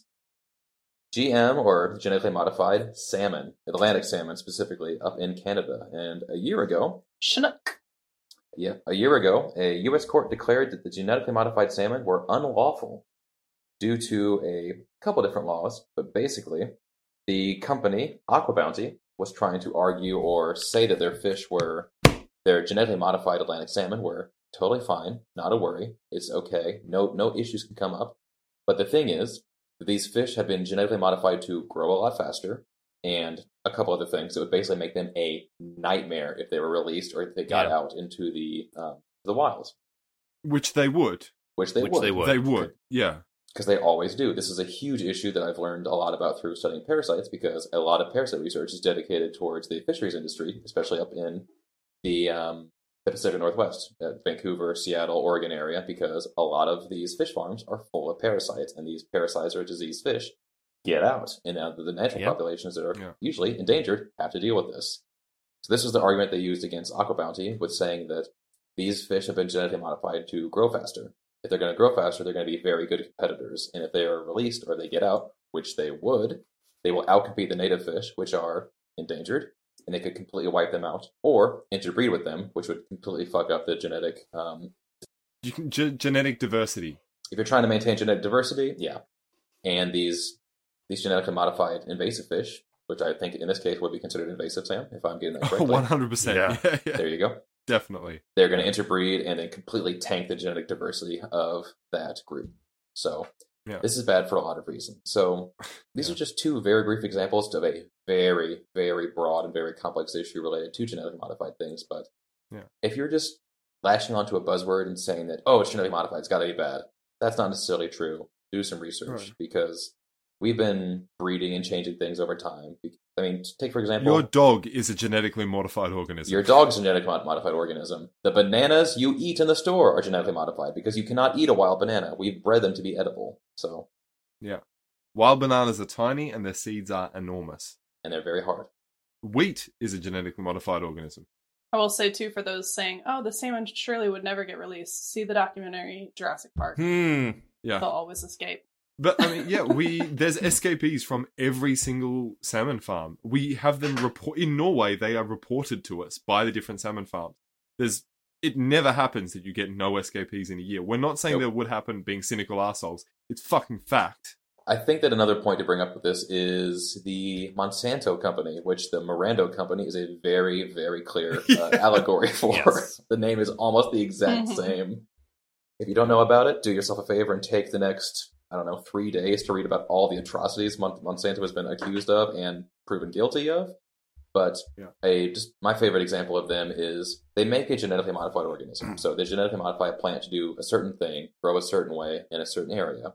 G M, or genetically modified salmon, Atlantic salmon specifically, up in Canada. And a year ago, Chinook. Yeah, a year ago, a U S court declared that the genetically modified salmon were unlawful due to a couple different laws, but basically, the company, Aqua Bounty, was trying to argue or say that their fish were, their genetically modified Atlantic salmon were totally fine, not a worry, it's okay, no no issues can come up. But the thing is, these fish have been genetically modified to grow a lot faster, and a couple other things that would basically make them a nightmare if they were released or if they got Yeah. out into the um, the wild. Which they would. Which they Which would. they would. They would, yeah. Because they always do. This is a huge issue that I've learned a lot about through studying parasites, because a lot of parasite research is dedicated towards the fisheries industry, especially up in the um, the Pacific Northwest, uh, Vancouver, Seattle, Oregon area, because a lot of these fish farms are full of parasites, and these parasites or diseased fish get out, and now the natural Yep. populations that are Yeah. usually endangered have to deal with this. So this was the argument they used against Aqua Bounty, with saying that these fish have been genetically modified to grow faster. If they're going to grow faster, they're going to be very good competitors, and if they are released or they get out, which they would, they will outcompete the native fish, which are endangered, and they could completely wipe them out, or interbreed with them, which would completely fuck up the genetic. Um, You can, ge- genetic diversity. if you're trying to maintain genetic diversity, yeah. And these these genetically modified invasive fish, which I think in this case would be considered invasive, Sam, if I'm getting that correctly. one hundred percent. Yeah. Yeah, yeah. There you go. Definitely. They're going to interbreed and then completely tank the genetic diversity of that group. So Yeah. this is bad for a lot of reasons. So these Yeah. are just two very brief examples of a very, very broad and very complex issue related to genetically modified things. But Yeah. if you're just lashing onto a buzzword and saying that, oh, it's genetically modified, it's got to be bad, that's not necessarily true. Do some research, Right. because we've been breeding and changing things over time. I mean, take for example, Your dog is a genetically modified organism. your dog's a genetically mod- modified organism. The bananas you eat in the store are genetically modified, because you cannot eat a wild banana. We've bred them to be edible. So, Yeah. Wild bananas are tiny and their seeds are enormous. and they're very hard. Wheat is a genetically modified organism. I will say, too, for those saying, oh, the salmon surely would never get released, see the documentary Jurassic Park. Hmm. Yeah. They'll always escape. But I mean, yeah, we there's escapees from every single salmon farm. We have them report in Norway. They are reported to us by the different salmon farms. There's it never happens that you get no escapees in a year. We're not saying Nope. that would happen being cynical assholes. It's fucking fact. I think that another point to bring up with this is the Monsanto company, which the Mirando company is a very, very clear uh, allegory for. Yes. The name is almost the exact Mhm. same. If you don't know about it, do yourself a favor and take the next, I don't know, three days to read about all the atrocities Mon- Monsanto has been accused of and proven guilty of. But Yeah. a just my favorite example of them is they make a genetically modified organism. So they genetically modify a plant to do a certain thing, grow a certain way in a certain area.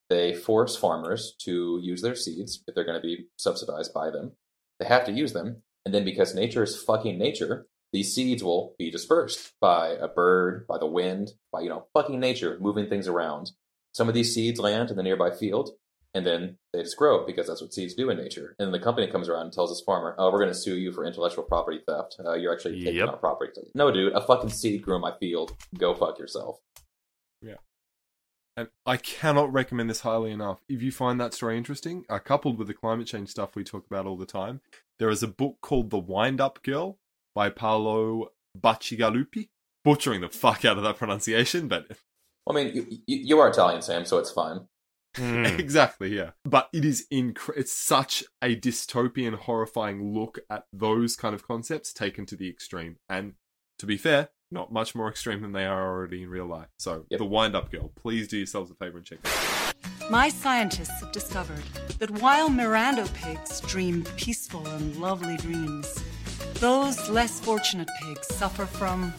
they force farmers to use their seeds if they're going to be subsidized by them. They have to use them. And then because nature is fucking nature, these seeds will be dispersed by a bird, by the wind, by, you know, fucking nature, moving things around. Some of these seeds land in the nearby field, and then they just grow because that's what seeds do in nature. And then the company comes around and tells this farmer, oh, we're going to sue you for intellectual property theft. Uh, you're actually taking Yep. our property. No, dude, a fucking seed grew in my field. Go fuck yourself. Yeah. And I cannot recommend this highly enough. If you find that story interesting, uh, coupled with the climate change stuff we talk about all the time, there is a book called The Wind-Up Girl by Paolo Bacigalupi. Butchering the fuck out of that pronunciation, but... I mean, you, you, you are Italian, Sam, so it's fine. Mm. Exactly, yeah. But it is inc- it's such a dystopian, horrifying look at those kind of concepts taken to the extreme. And to be fair, not much more extreme than they are already in real life. So, Yep. The Wind-Up Girl, please do yourselves a favor and check it out. My scientists have discovered that while Mirando pigs dream peaceful and lovely dreams, those less fortunate pigs suffer from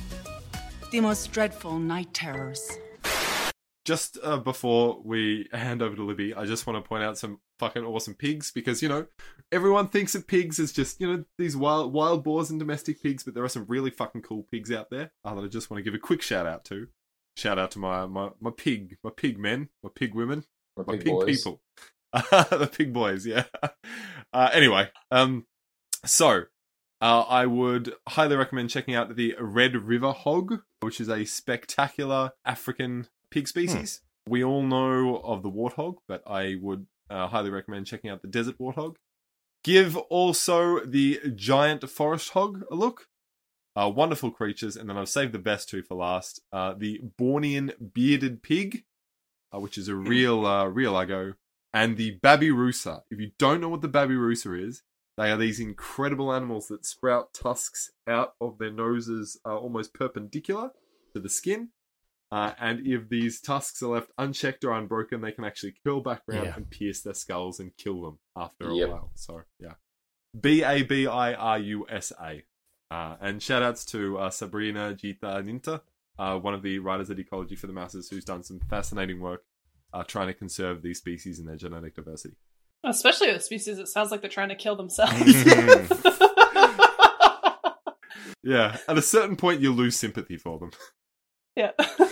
the most dreadful night terrors. Just uh, before we hand over to Libby, I just want to point out some fucking awesome pigs because, you know, everyone thinks of pigs as just, you know, these wild wild boars and domestic pigs, but there are some really fucking cool pigs out there uh, that I just want to give a quick shout out to. Shout out to my my, my pig, my pig men, my pig women, Or my big pig boys. people. The pig boys, yeah. Uh, anyway, um, so uh, I would highly recommend checking out the Red River Hog, which is a spectacular African pig species. Hmm. We all know of the warthog, but I would uh, highly recommend checking out the desert warthog. Give also the giant forest hog a look. Uh, wonderful creatures, and then I've saved the best two for last. Uh, the Bornean bearded pig, uh, which is a real, uh, real uggo, and the babirusa. If you don't know what the babirusa is, they are these incredible animals that sprout tusks out of their noses, uh, almost perpendicular to the skin. Uh, and if these tusks are left unchecked or unbroken, they can actually curl back around Yeah. and pierce their skulls and kill them after a Yep. while. So, yeah. B A B I R U S A. Uh, and shout outs to uh, Sabrina Gita Ninta, uh, one of the writers at Ecology for the Masses, who's done some fascinating work uh, trying to conserve these species and their genetic diversity. Especially the species, it sounds like they're trying to kill themselves. Yeah, at a certain point, you lose sympathy for them. Yeah.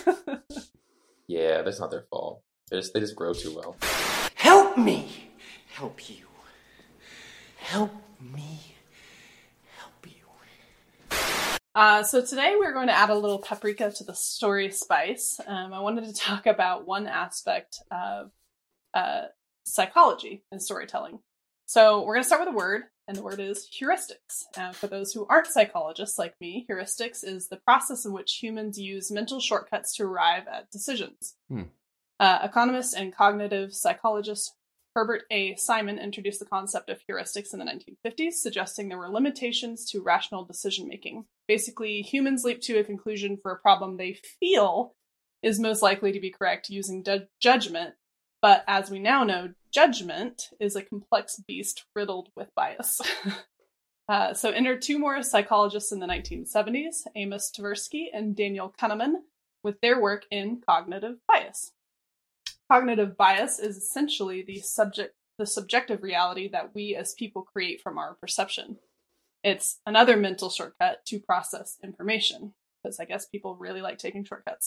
Yeah, that's not their fault. They just, they just grow too well. Help me help you. Help me help you. Uh, so today we're going to add a little paprika to the story spice. Um, I wanted to talk about one aspect of uh, psychology in storytelling. So we're going to start with a word, and the word is heuristics. Uh, for those who aren't psychologists like me, heuristics is the process in which humans use mental shortcuts to arrive at decisions. Hmm. Uh, economist and cognitive psychologist Herbert A. Simon introduced the concept of heuristics in the nineteen fifties, suggesting there were limitations to rational decision-making. Basically, humans leap to a conclusion for a problem they feel is most likely to be correct using du- judgment, but as we now know, judgment is a complex beast riddled with bias. uh, so enter two more psychologists in the nineteen seventies, Amos Tversky and Daniel Kahneman, with their work in cognitive bias. Cognitive bias is essentially the subject, the subjective reality that we as people create from our perception. It's another mental shortcut to process information, because I guess people really like taking shortcuts.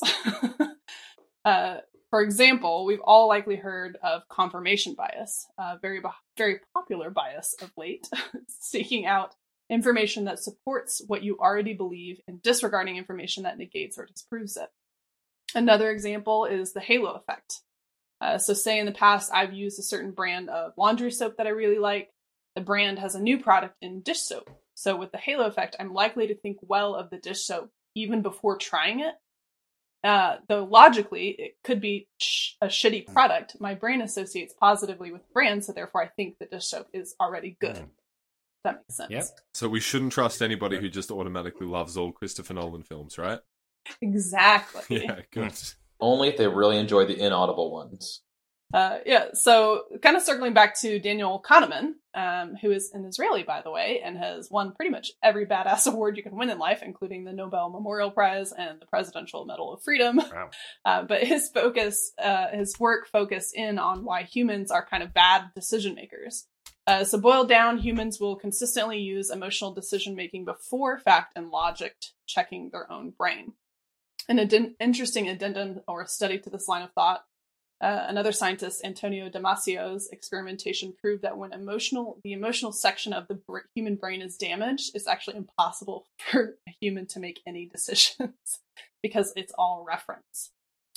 uh, for example, we've all likely heard of confirmation bias, a very, very popular bias of late, seeking out information that supports what you already believe and disregarding information that negates or disproves it. Another example is the halo effect. Uh, so say in the past, I've used a certain brand of laundry soap that I really like. The brand has a new product in dish soap. So with the halo effect, I'm likely to think well of the dish soap even before trying it. Uh, though logically, it could be sh- a shitty product. My brain associates positively with the brand, so therefore I think the dish soap is already good. If that makes sense. Yep. So we shouldn't trust anybody who just automatically loves all Christopher Nolan films, right? Exactly. Yeah, good. Only if they really enjoy the inaudible ones. Uh, yeah, so kind of circling back to Daniel Kahneman, um, who is an Israeli, by the way, and has won pretty much every badass award you can win in life, including the Nobel Memorial Prize and the Presidential Medal of Freedom. Wow. Uh, but his focus, uh, his work focused in on why humans are kind of bad decision makers. Uh, so boiled down, humans will consistently use emotional decision making before fact and logic checking their own brain. An ad- interesting addendum or study to this line of thought. Uh, another scientist, Antonio Damasio's experimentation proved that when emotional, the emotional section of the br- human brain is damaged, it's actually impossible for a human to make any decisions because it's all reference.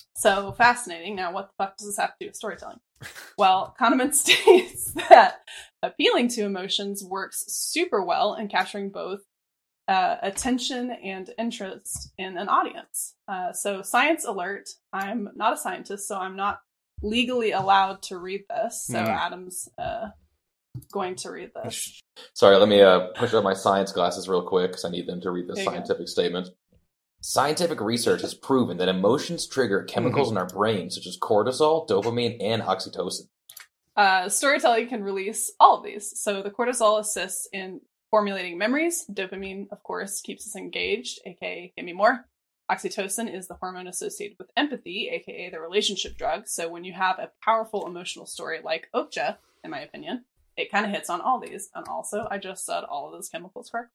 So fascinating. Now, what the fuck does this have to do with storytelling? Well, Kahneman states that appealing to emotions works super well in capturing both uh, attention and interest in an audience. Uh, so science alert, I'm not a scientist, so I'm not legally allowed to read this. So mm. Adam's uh, going to read this. Sorry, let me uh, push up my science glasses real quick because I need them to read this scientific go. statement. Scientific research has proven that emotions trigger chemicals mm-hmm. in our brain, such as cortisol, dopamine, and oxytocin. Uh, storytelling can release all of these. So the cortisol assists in formulating memories. Dopamine, of course, keeps us engaged, aka give me more. Oxytocin is the hormone associated with empathy, aka the relationship drug. So when you have a powerful emotional story like Okja, in my opinion, it kind of hits on all these. And also, I just said all of those chemicals correct.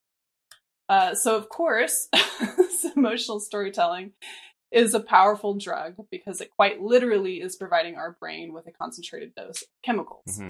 Uh, so of course, emotional storytelling is a powerful drug because it quite literally is providing our brain with a concentrated dose of chemicals. Mm-hmm.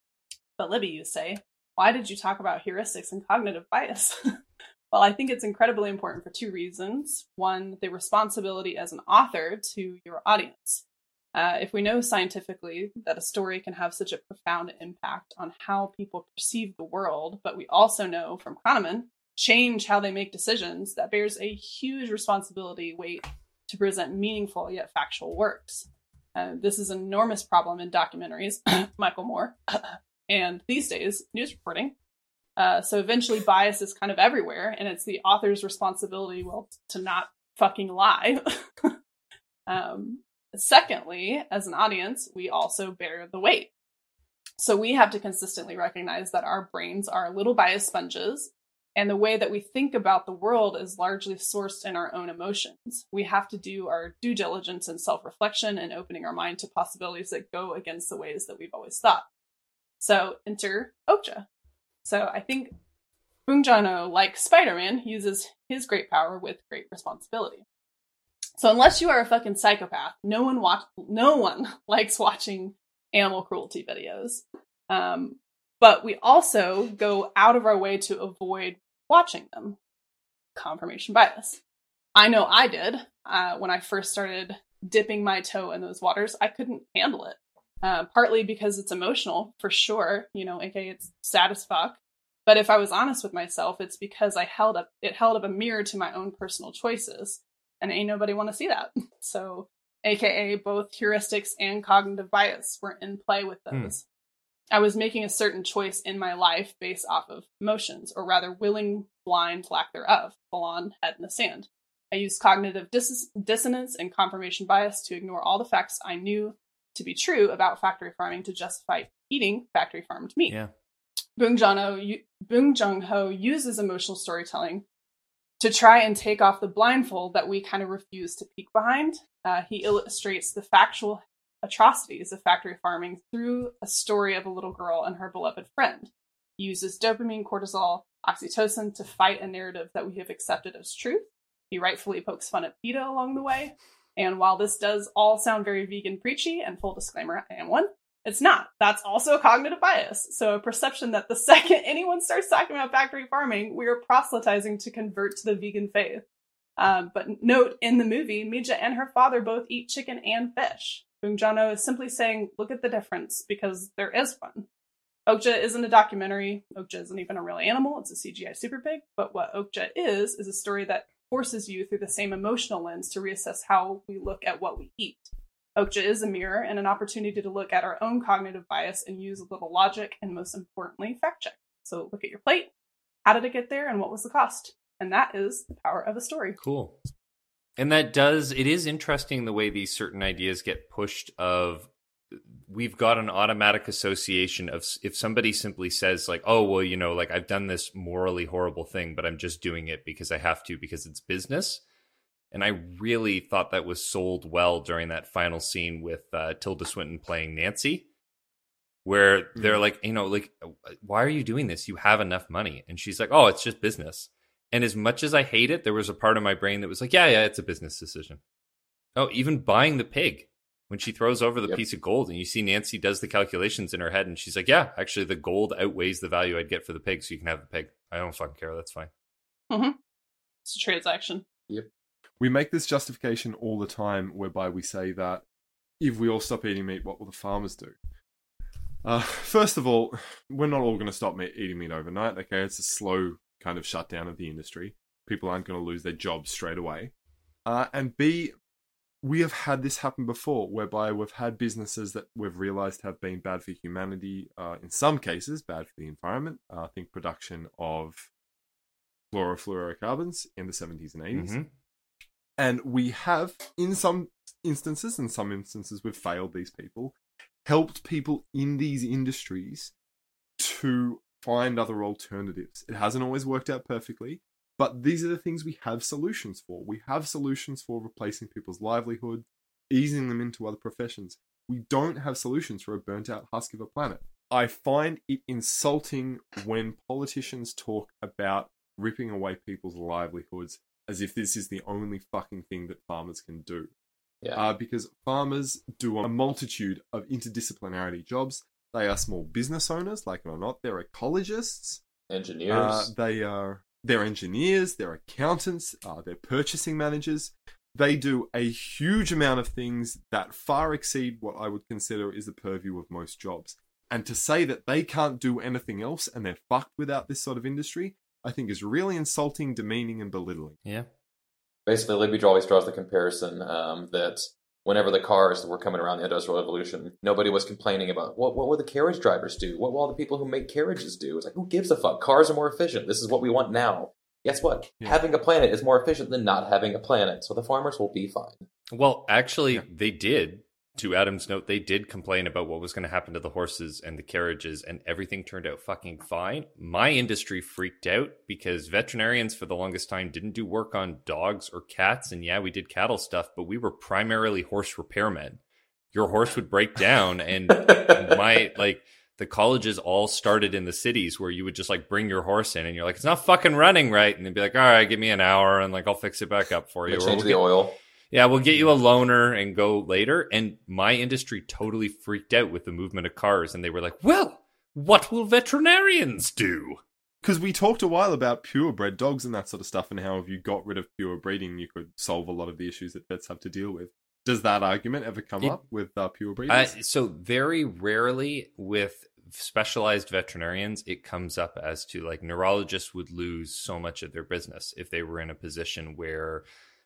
But Libby, you say, why did you talk about heuristics and cognitive bias? Well, I think it's incredibly important for two reasons. One, the responsibility as an author to your audience. Uh, if we know scientifically that a story can have such a profound impact on how people perceive the world, but we also know from Kahneman, change how they make decisions, that bears a huge responsibility weight to present meaningful yet factual works. Uh, this is an enormous problem in documentaries, Michael Moore, and these days, news reporting. Uh, so eventually bias is kind of everywhere, and it's the author's responsibility, well, to not fucking lie. um, secondly, as an audience, we also bear the weight. So we have to consistently recognize that our brains are little bias sponges, and the way that we think about the world is largely sourced in our own emotions. We have to do our due diligence and self-reflection and opening our mind to possibilities that go against the ways that we've always thought. So enter Okja. So I think Bong Joon-ho, like Spider-Man, uses his great power with great responsibility. So unless you are a fucking psychopath, no one watch, no one likes watching animal cruelty videos. Um, but we also go out of our way to avoid watching them. Confirmation bias. I know I did. Uh, when I first started dipping my toe in those waters, I couldn't handle it. Uh, partly because it's emotional, for sure. You know, aka it's sad as fuck. But if I was honest with myself, it's because I held up, it held up a mirror to my own personal choices. And ain't nobody want to see that. So, aka both heuristics and cognitive bias were in play with those. Hmm. I was making a certain choice in my life based off of emotions, or rather willing, blind, lack thereof, full on head in the sand. I used cognitive dis- dissonance and confirmation bias to ignore all the facts I knew to be true about factory farming to justify eating factory farmed meat. Yeah. Bong Joon-ho, Bong Joon-ho uses emotional storytelling to try and take off the blindfold that we kind of refuse to peek behind. Uh, he illustrates the factual atrocities of factory farming through a story of a little girl and her beloved friend. He uses dopamine, cortisol, oxytocin to fight a narrative that we have accepted as truth. He rightfully pokes fun at PETA along the way. And while this does all sound very vegan preachy, and full disclaimer, I am one, it's not. That's also a cognitive bias. So a perception that the second anyone starts talking about factory farming, we are proselytizing to convert to the vegan faith. Um, but note, in the movie, Mija and her father both eat chicken and fish. Bong Joon-ho is simply saying, look at the difference, because there is one. Okja isn't a documentary. Okja isn't even a real animal. It's a C G I super pig. But what Okja is, is a story that forces you through the same emotional lens to reassess how we look at what we eat. Okja is a mirror and an opportunity to look at our own cognitive bias and use a little logic and, most importantly, fact check. So look at your plate. How did it get there and what was the cost? And that is the power of a story. Cool. And that does, it is interesting the way these certain ideas get pushed of we've got an automatic association of if somebody simply says like, oh, well, you know, like I've done this morally horrible thing, but I'm just doing it because I have to, because it's business. And I really thought that was sold well during that final scene with uh, Tilda Swinton playing Nancy, where they're like, you know, like, why are you doing this? You have enough money. And she's like, oh, it's just business. And as much as I hate it, there was a part of my brain that was like, yeah, yeah, it's a business decision. Oh, even buying the pig. When she throws over the yep. piece of gold and you see Nancy does the calculations in her head and she's like, yeah, actually the gold outweighs the value I'd get for the pig, so you can have the pig. I don't fucking care. That's fine. Mm-hmm. It's a transaction. Yep. We make this justification all the time whereby we say that if we all stop eating meat, what will the farmers do? Uh, first of all, we're not all going to stop meat, eating meat overnight. Okay, it's a slow kind of shutdown of the industry. People aren't going to lose their jobs straight away. Uh, and B, we have had this happen before, whereby we've had businesses that we've realized have been bad for humanity, uh, in some cases, bad for the environment. Uh, I think production of chlorofluorocarbons in the seventies and eighties. Mm-hmm. And we have, in some instances, in some instances, we've failed these people, helped people in these industries to find other alternatives. It hasn't always worked out perfectly. But these are the things we have solutions for. We have solutions for replacing people's livelihood, easing them into other professions. We don't have solutions for a burnt-out husk of a planet. I find it insulting when politicians talk about ripping away people's livelihoods as if this is the only fucking thing that farmers can do. Yeah. Uh, because farmers do a multitude of interdisciplinarity jobs. They are small business owners, like it or not. They're ecologists. Engineers. Uh, they are... They're engineers, they're accountants, uh, they're purchasing managers. They do a huge amount of things that far exceed what I would consider is the purview of most jobs. And to say that they can't do anything else and they're fucked without this sort of industry, I think is really insulting, demeaning, and belittling. Yeah. Basically, Libby always draws the comparison um, that whenever the cars were coming around the Industrial Revolution, nobody was complaining about what what will the carriage drivers do? What will all the people who make carriages do? It's like, who gives a fuck? Cars are more efficient. This is what we want now. Guess what? Yeah. Having a planet is more efficient than not having a planet, so the farmers will be fine. Well, actually, yeah. they did. To Adam's note, they did complain about what was going to happen to the horses and the carriages, and everything turned out fucking fine. My industry freaked out because veterinarians for the longest time didn't do work on dogs or cats, and yeah, we did cattle stuff, but we were primarily horse repairmen. Your horse would break down, and my, like, the colleges all started in the cities where you would just, like, bring your horse in, and you're like, it's not fucking running right, and they'd be like, all right, give me an hour, and, like, I'll fix it back up for you. Change we'll the get- oil. Yeah, we'll get you a loaner and go later. And my industry totally freaked out with the movement of cars. And they were like, well, what will veterinarians do? Because we talked a while about purebred dogs and that sort of stuff, and how if you got rid of pure breeding, you could solve a lot of the issues that vets have to deal with. Does that argument ever come it, up with uh, pure breeders? Uh, so very rarely with specialized veterinarians, it comes up as to, like, neurologists would lose so much of their business if they were in a position where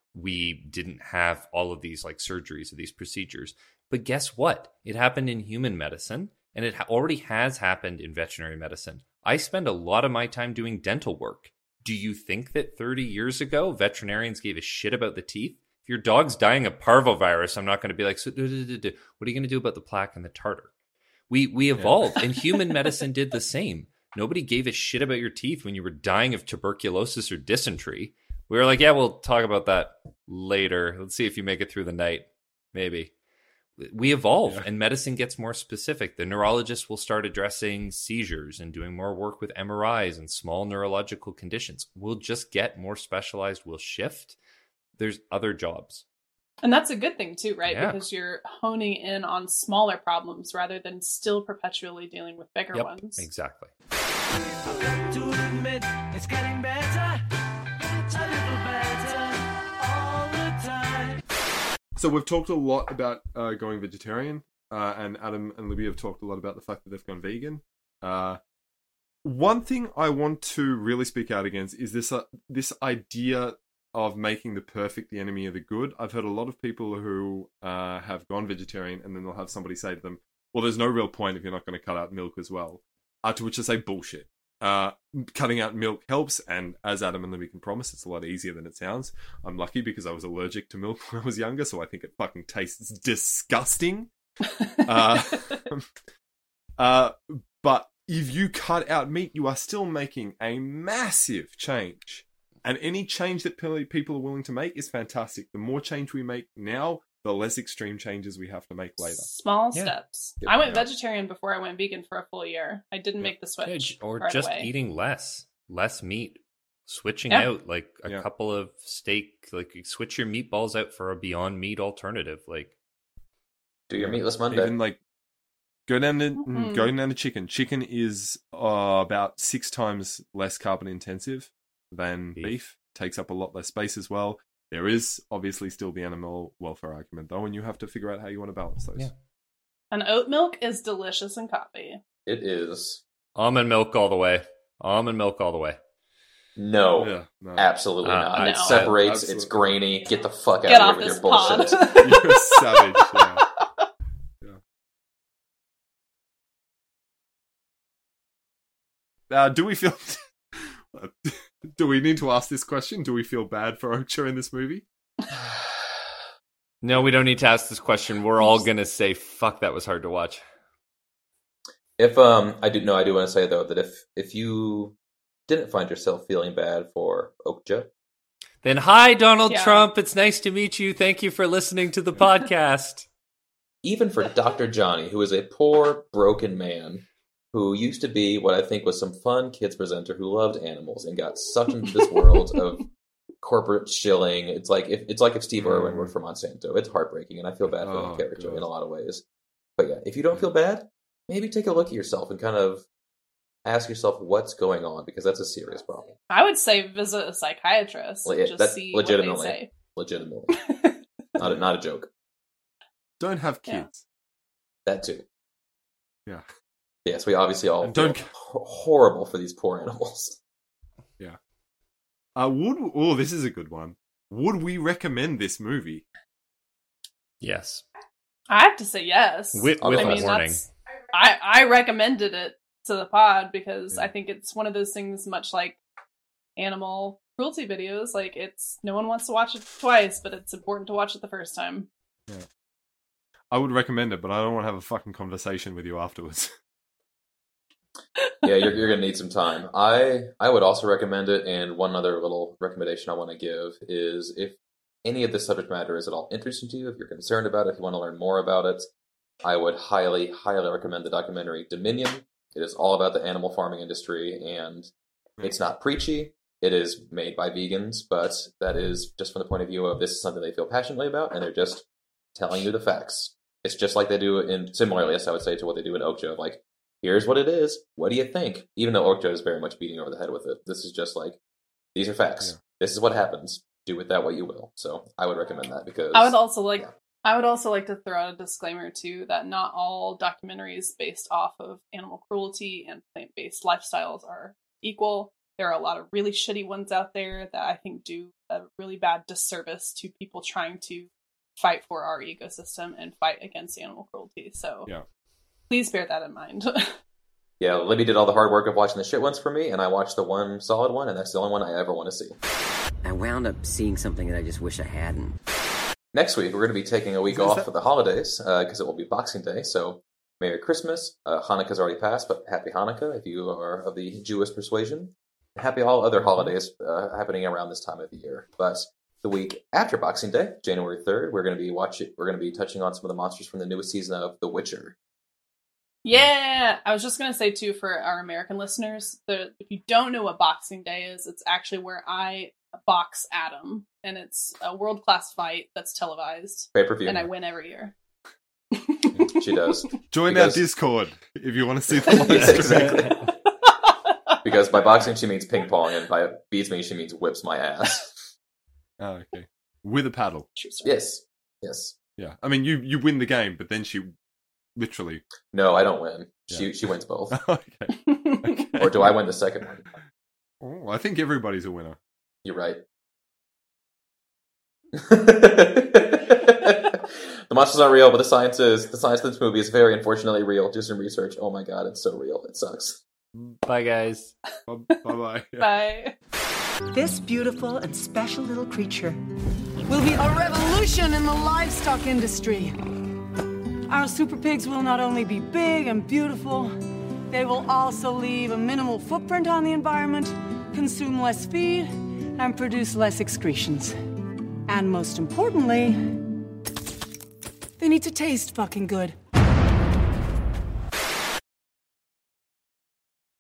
we didn't have all of these, like, surgeries or these procedures. But guess what? It happened in human medicine, and it ha- already has happened in veterinary medicine. I spend a lot of my time doing dental work. Do you think that thirty years ago, veterinarians gave a shit about the teeth? If your dog's dying of parvovirus, I'm not going to be like, so, do, do, do, do. What are you going to do about the plaque and the tartar? We we evolved, yeah. And human medicine did the same. Nobody gave a shit about your teeth when you were dying of tuberculosis or dysentery. We were like, yeah, we'll talk about that later. Let's see if you make it through the night. Maybe. We evolve, yeah. And medicine gets more specific. The neurologists will start addressing seizures and doing more work with M R Is and small neurological conditions. We'll just get more specialized. We'll shift. There's other jobs. And that's a good thing too, right? Yeah. Because you're honing in on smaller problems rather than still perpetually dealing with bigger yep, ones. Exactly. I've got to admit, it's getting better. So we've talked a lot about uh, going vegetarian, uh, and Adam and Libby have talked a lot about the fact that they've gone vegan. Uh, one thing I want to really speak out against is this uh, this idea of making the perfect the enemy of the good. I've heard a lot of people who uh, have gone vegetarian, and then they'll have somebody say to them, well, there's no real point if you're not going to cut out milk as well. Uh, to which I say, bullshit. Uh, cutting out milk helps, and as Adam and Libby can promise, it's a lot easier than it sounds. I'm lucky because I was allergic to milk when I was younger, so I think it fucking tastes disgusting. uh, uh, but if you cut out meat, you are still making a massive change. And any change that people are willing to make is fantastic. The more change we make now, the less extreme changes we have to make later. Small Yeah. steps. Yeah. I went Yeah. vegetarian before I went vegan for a full year. I didn't make the Yeah, switch. j- or right just away. eating less, less meat, switching Yeah. out like a Yeah. couple of steak, like you switch your meatballs out for a Beyond Meat alternative. Like, Do your meatless Monday. Even like go down to Mhm. go down to chicken. Chicken is uh, about six times less carbon intensive than Beef. beef. Takes up a lot less space as well. There is obviously still the animal welfare argument though, and you have to figure out how you want to balance those. Yeah. And oat milk is delicious in coffee. It is. almond milk all the way. Almond milk all the way. No, Yeah, no. absolutely Uh, not. I- It separates. Absolutely. It's grainy. Get the fuck Get out off of here this with your pod. bullshit. You're a savage. Yeah. yeah. Uh, do we feel? do we need to ask this question? Do we feel bad for Ocho in this movie? No, we don't need to ask this question. We're all gonna say, "Fuck, that was hard to watch." If um, I do no, I do want to say though that if if you didn't find yourself feeling bad for Okja, Then hi, Donald Yeah. Trump. It's nice to meet you. Thank you for listening to the podcast. even for Doctor Johnny, who is a poor, broken man who used to be what I think was some fun kids presenter who loved animals and got sucked into this world of corporate shilling. It's like if it's like if Steve Irwin worked for Monsanto. It's heartbreaking, and I feel bad for Oh, that character God. in a lot of ways. But yeah, if you don't feel bad, maybe take a look at yourself and kind of ask yourself what's going on, because that's a serious problem. I would say visit a psychiatrist. Le- and just that- see legitimately. what they say. Legitimately, not a, not a joke. Don't have Yeah. kids. That too. Yeah. Yes, we obviously all And don't- feel ho- horrible for these poor animals. Yeah. Uh, would oh, this is a good one. Would we recommend this movie? Yes. I have to say yes. With, with I a mean, warning. that's- I, I recommended it to the pod because I think it's one of those things, much like animal cruelty videos. Like, it's no one wants to watch it twice, but it's important to watch it the first time. Yeah. I would recommend it, but I don't want to have a fucking conversation with you afterwards. Yeah, you're, you're going to need some time. I I would also recommend it, and one other little recommendation I want to give is if any of this subject matter is at all interesting to you, if you're concerned about it, if you want to learn more about it, I would highly, highly recommend the documentary Dominion. It is all about the animal farming industry, and it's not preachy. It is made by vegans, but that is just from the point of view of this is something they feel passionately about, and they're just telling you the facts. It's just like they do in, similarly, yes, I would say, to what they do in Okja, like, here's what it is. What do you think? Even though Okja is very much beating over the head with it, this is just like, these are facts. Yeah. This is what happens. Do with that what you will. So I would recommend that because I would also like I would also like to throw out a disclaimer too that not all documentaries based off of animal cruelty and plant-based lifestyles are equal. There are a lot of really shitty ones out there that I think do a really bad disservice to people trying to fight for our ecosystem and fight against animal cruelty. So Yeah. please bear that in mind. yeah, Libby did all the hard work of watching the shit ones for me, and I watched the one solid one, and that's the only one I ever want to see. I wound up seeing something that I just wish I hadn't. Next week, we're going to be taking a week Is off that- for the holidays because it will be Boxing Day. So, Merry Christmas. Uh, Hanukkah's already passed, but Happy Hanukkah if you are of the Jewish persuasion. Happy all other holidays uh, happening around this time of the year. But the week after Boxing Day, January third, we're going to be watching. We're going to be touching on some of the monsters from the newest season of The Witcher. Yeah, I was just gonna say too for our American listeners, the, if you don't know what Boxing Day is, it's actually where I box Adam, and it's a world class fight that's televised, Pay-per-view. and I win every year. She does. Join Because- our Discord if you want to see the live Yeah, stream. exactly. Because by boxing she means ping pong, and by beats me she means whips my ass. Oh, okay. With a paddle. Yes. Yes. Yeah. I mean, you you win the game, but then she literally. No, I don't win. Yeah. She she wins both. okay. okay. Or do I win the second one? Oh, I think everybody's a winner. You're right. The monsters aren't real, but the science is. The science of this movie is very unfortunately real. Do some research. Oh my god, it's so real. It sucks. Bye, guys. Bye bye. Bye. This beautiful and special little creature will be a revolution in the livestock industry. Our super pigs will not only be big and beautiful, they will also leave a minimal footprint on the environment, consume less feed, and produce less excretions. And most importantly, they need to taste fucking good.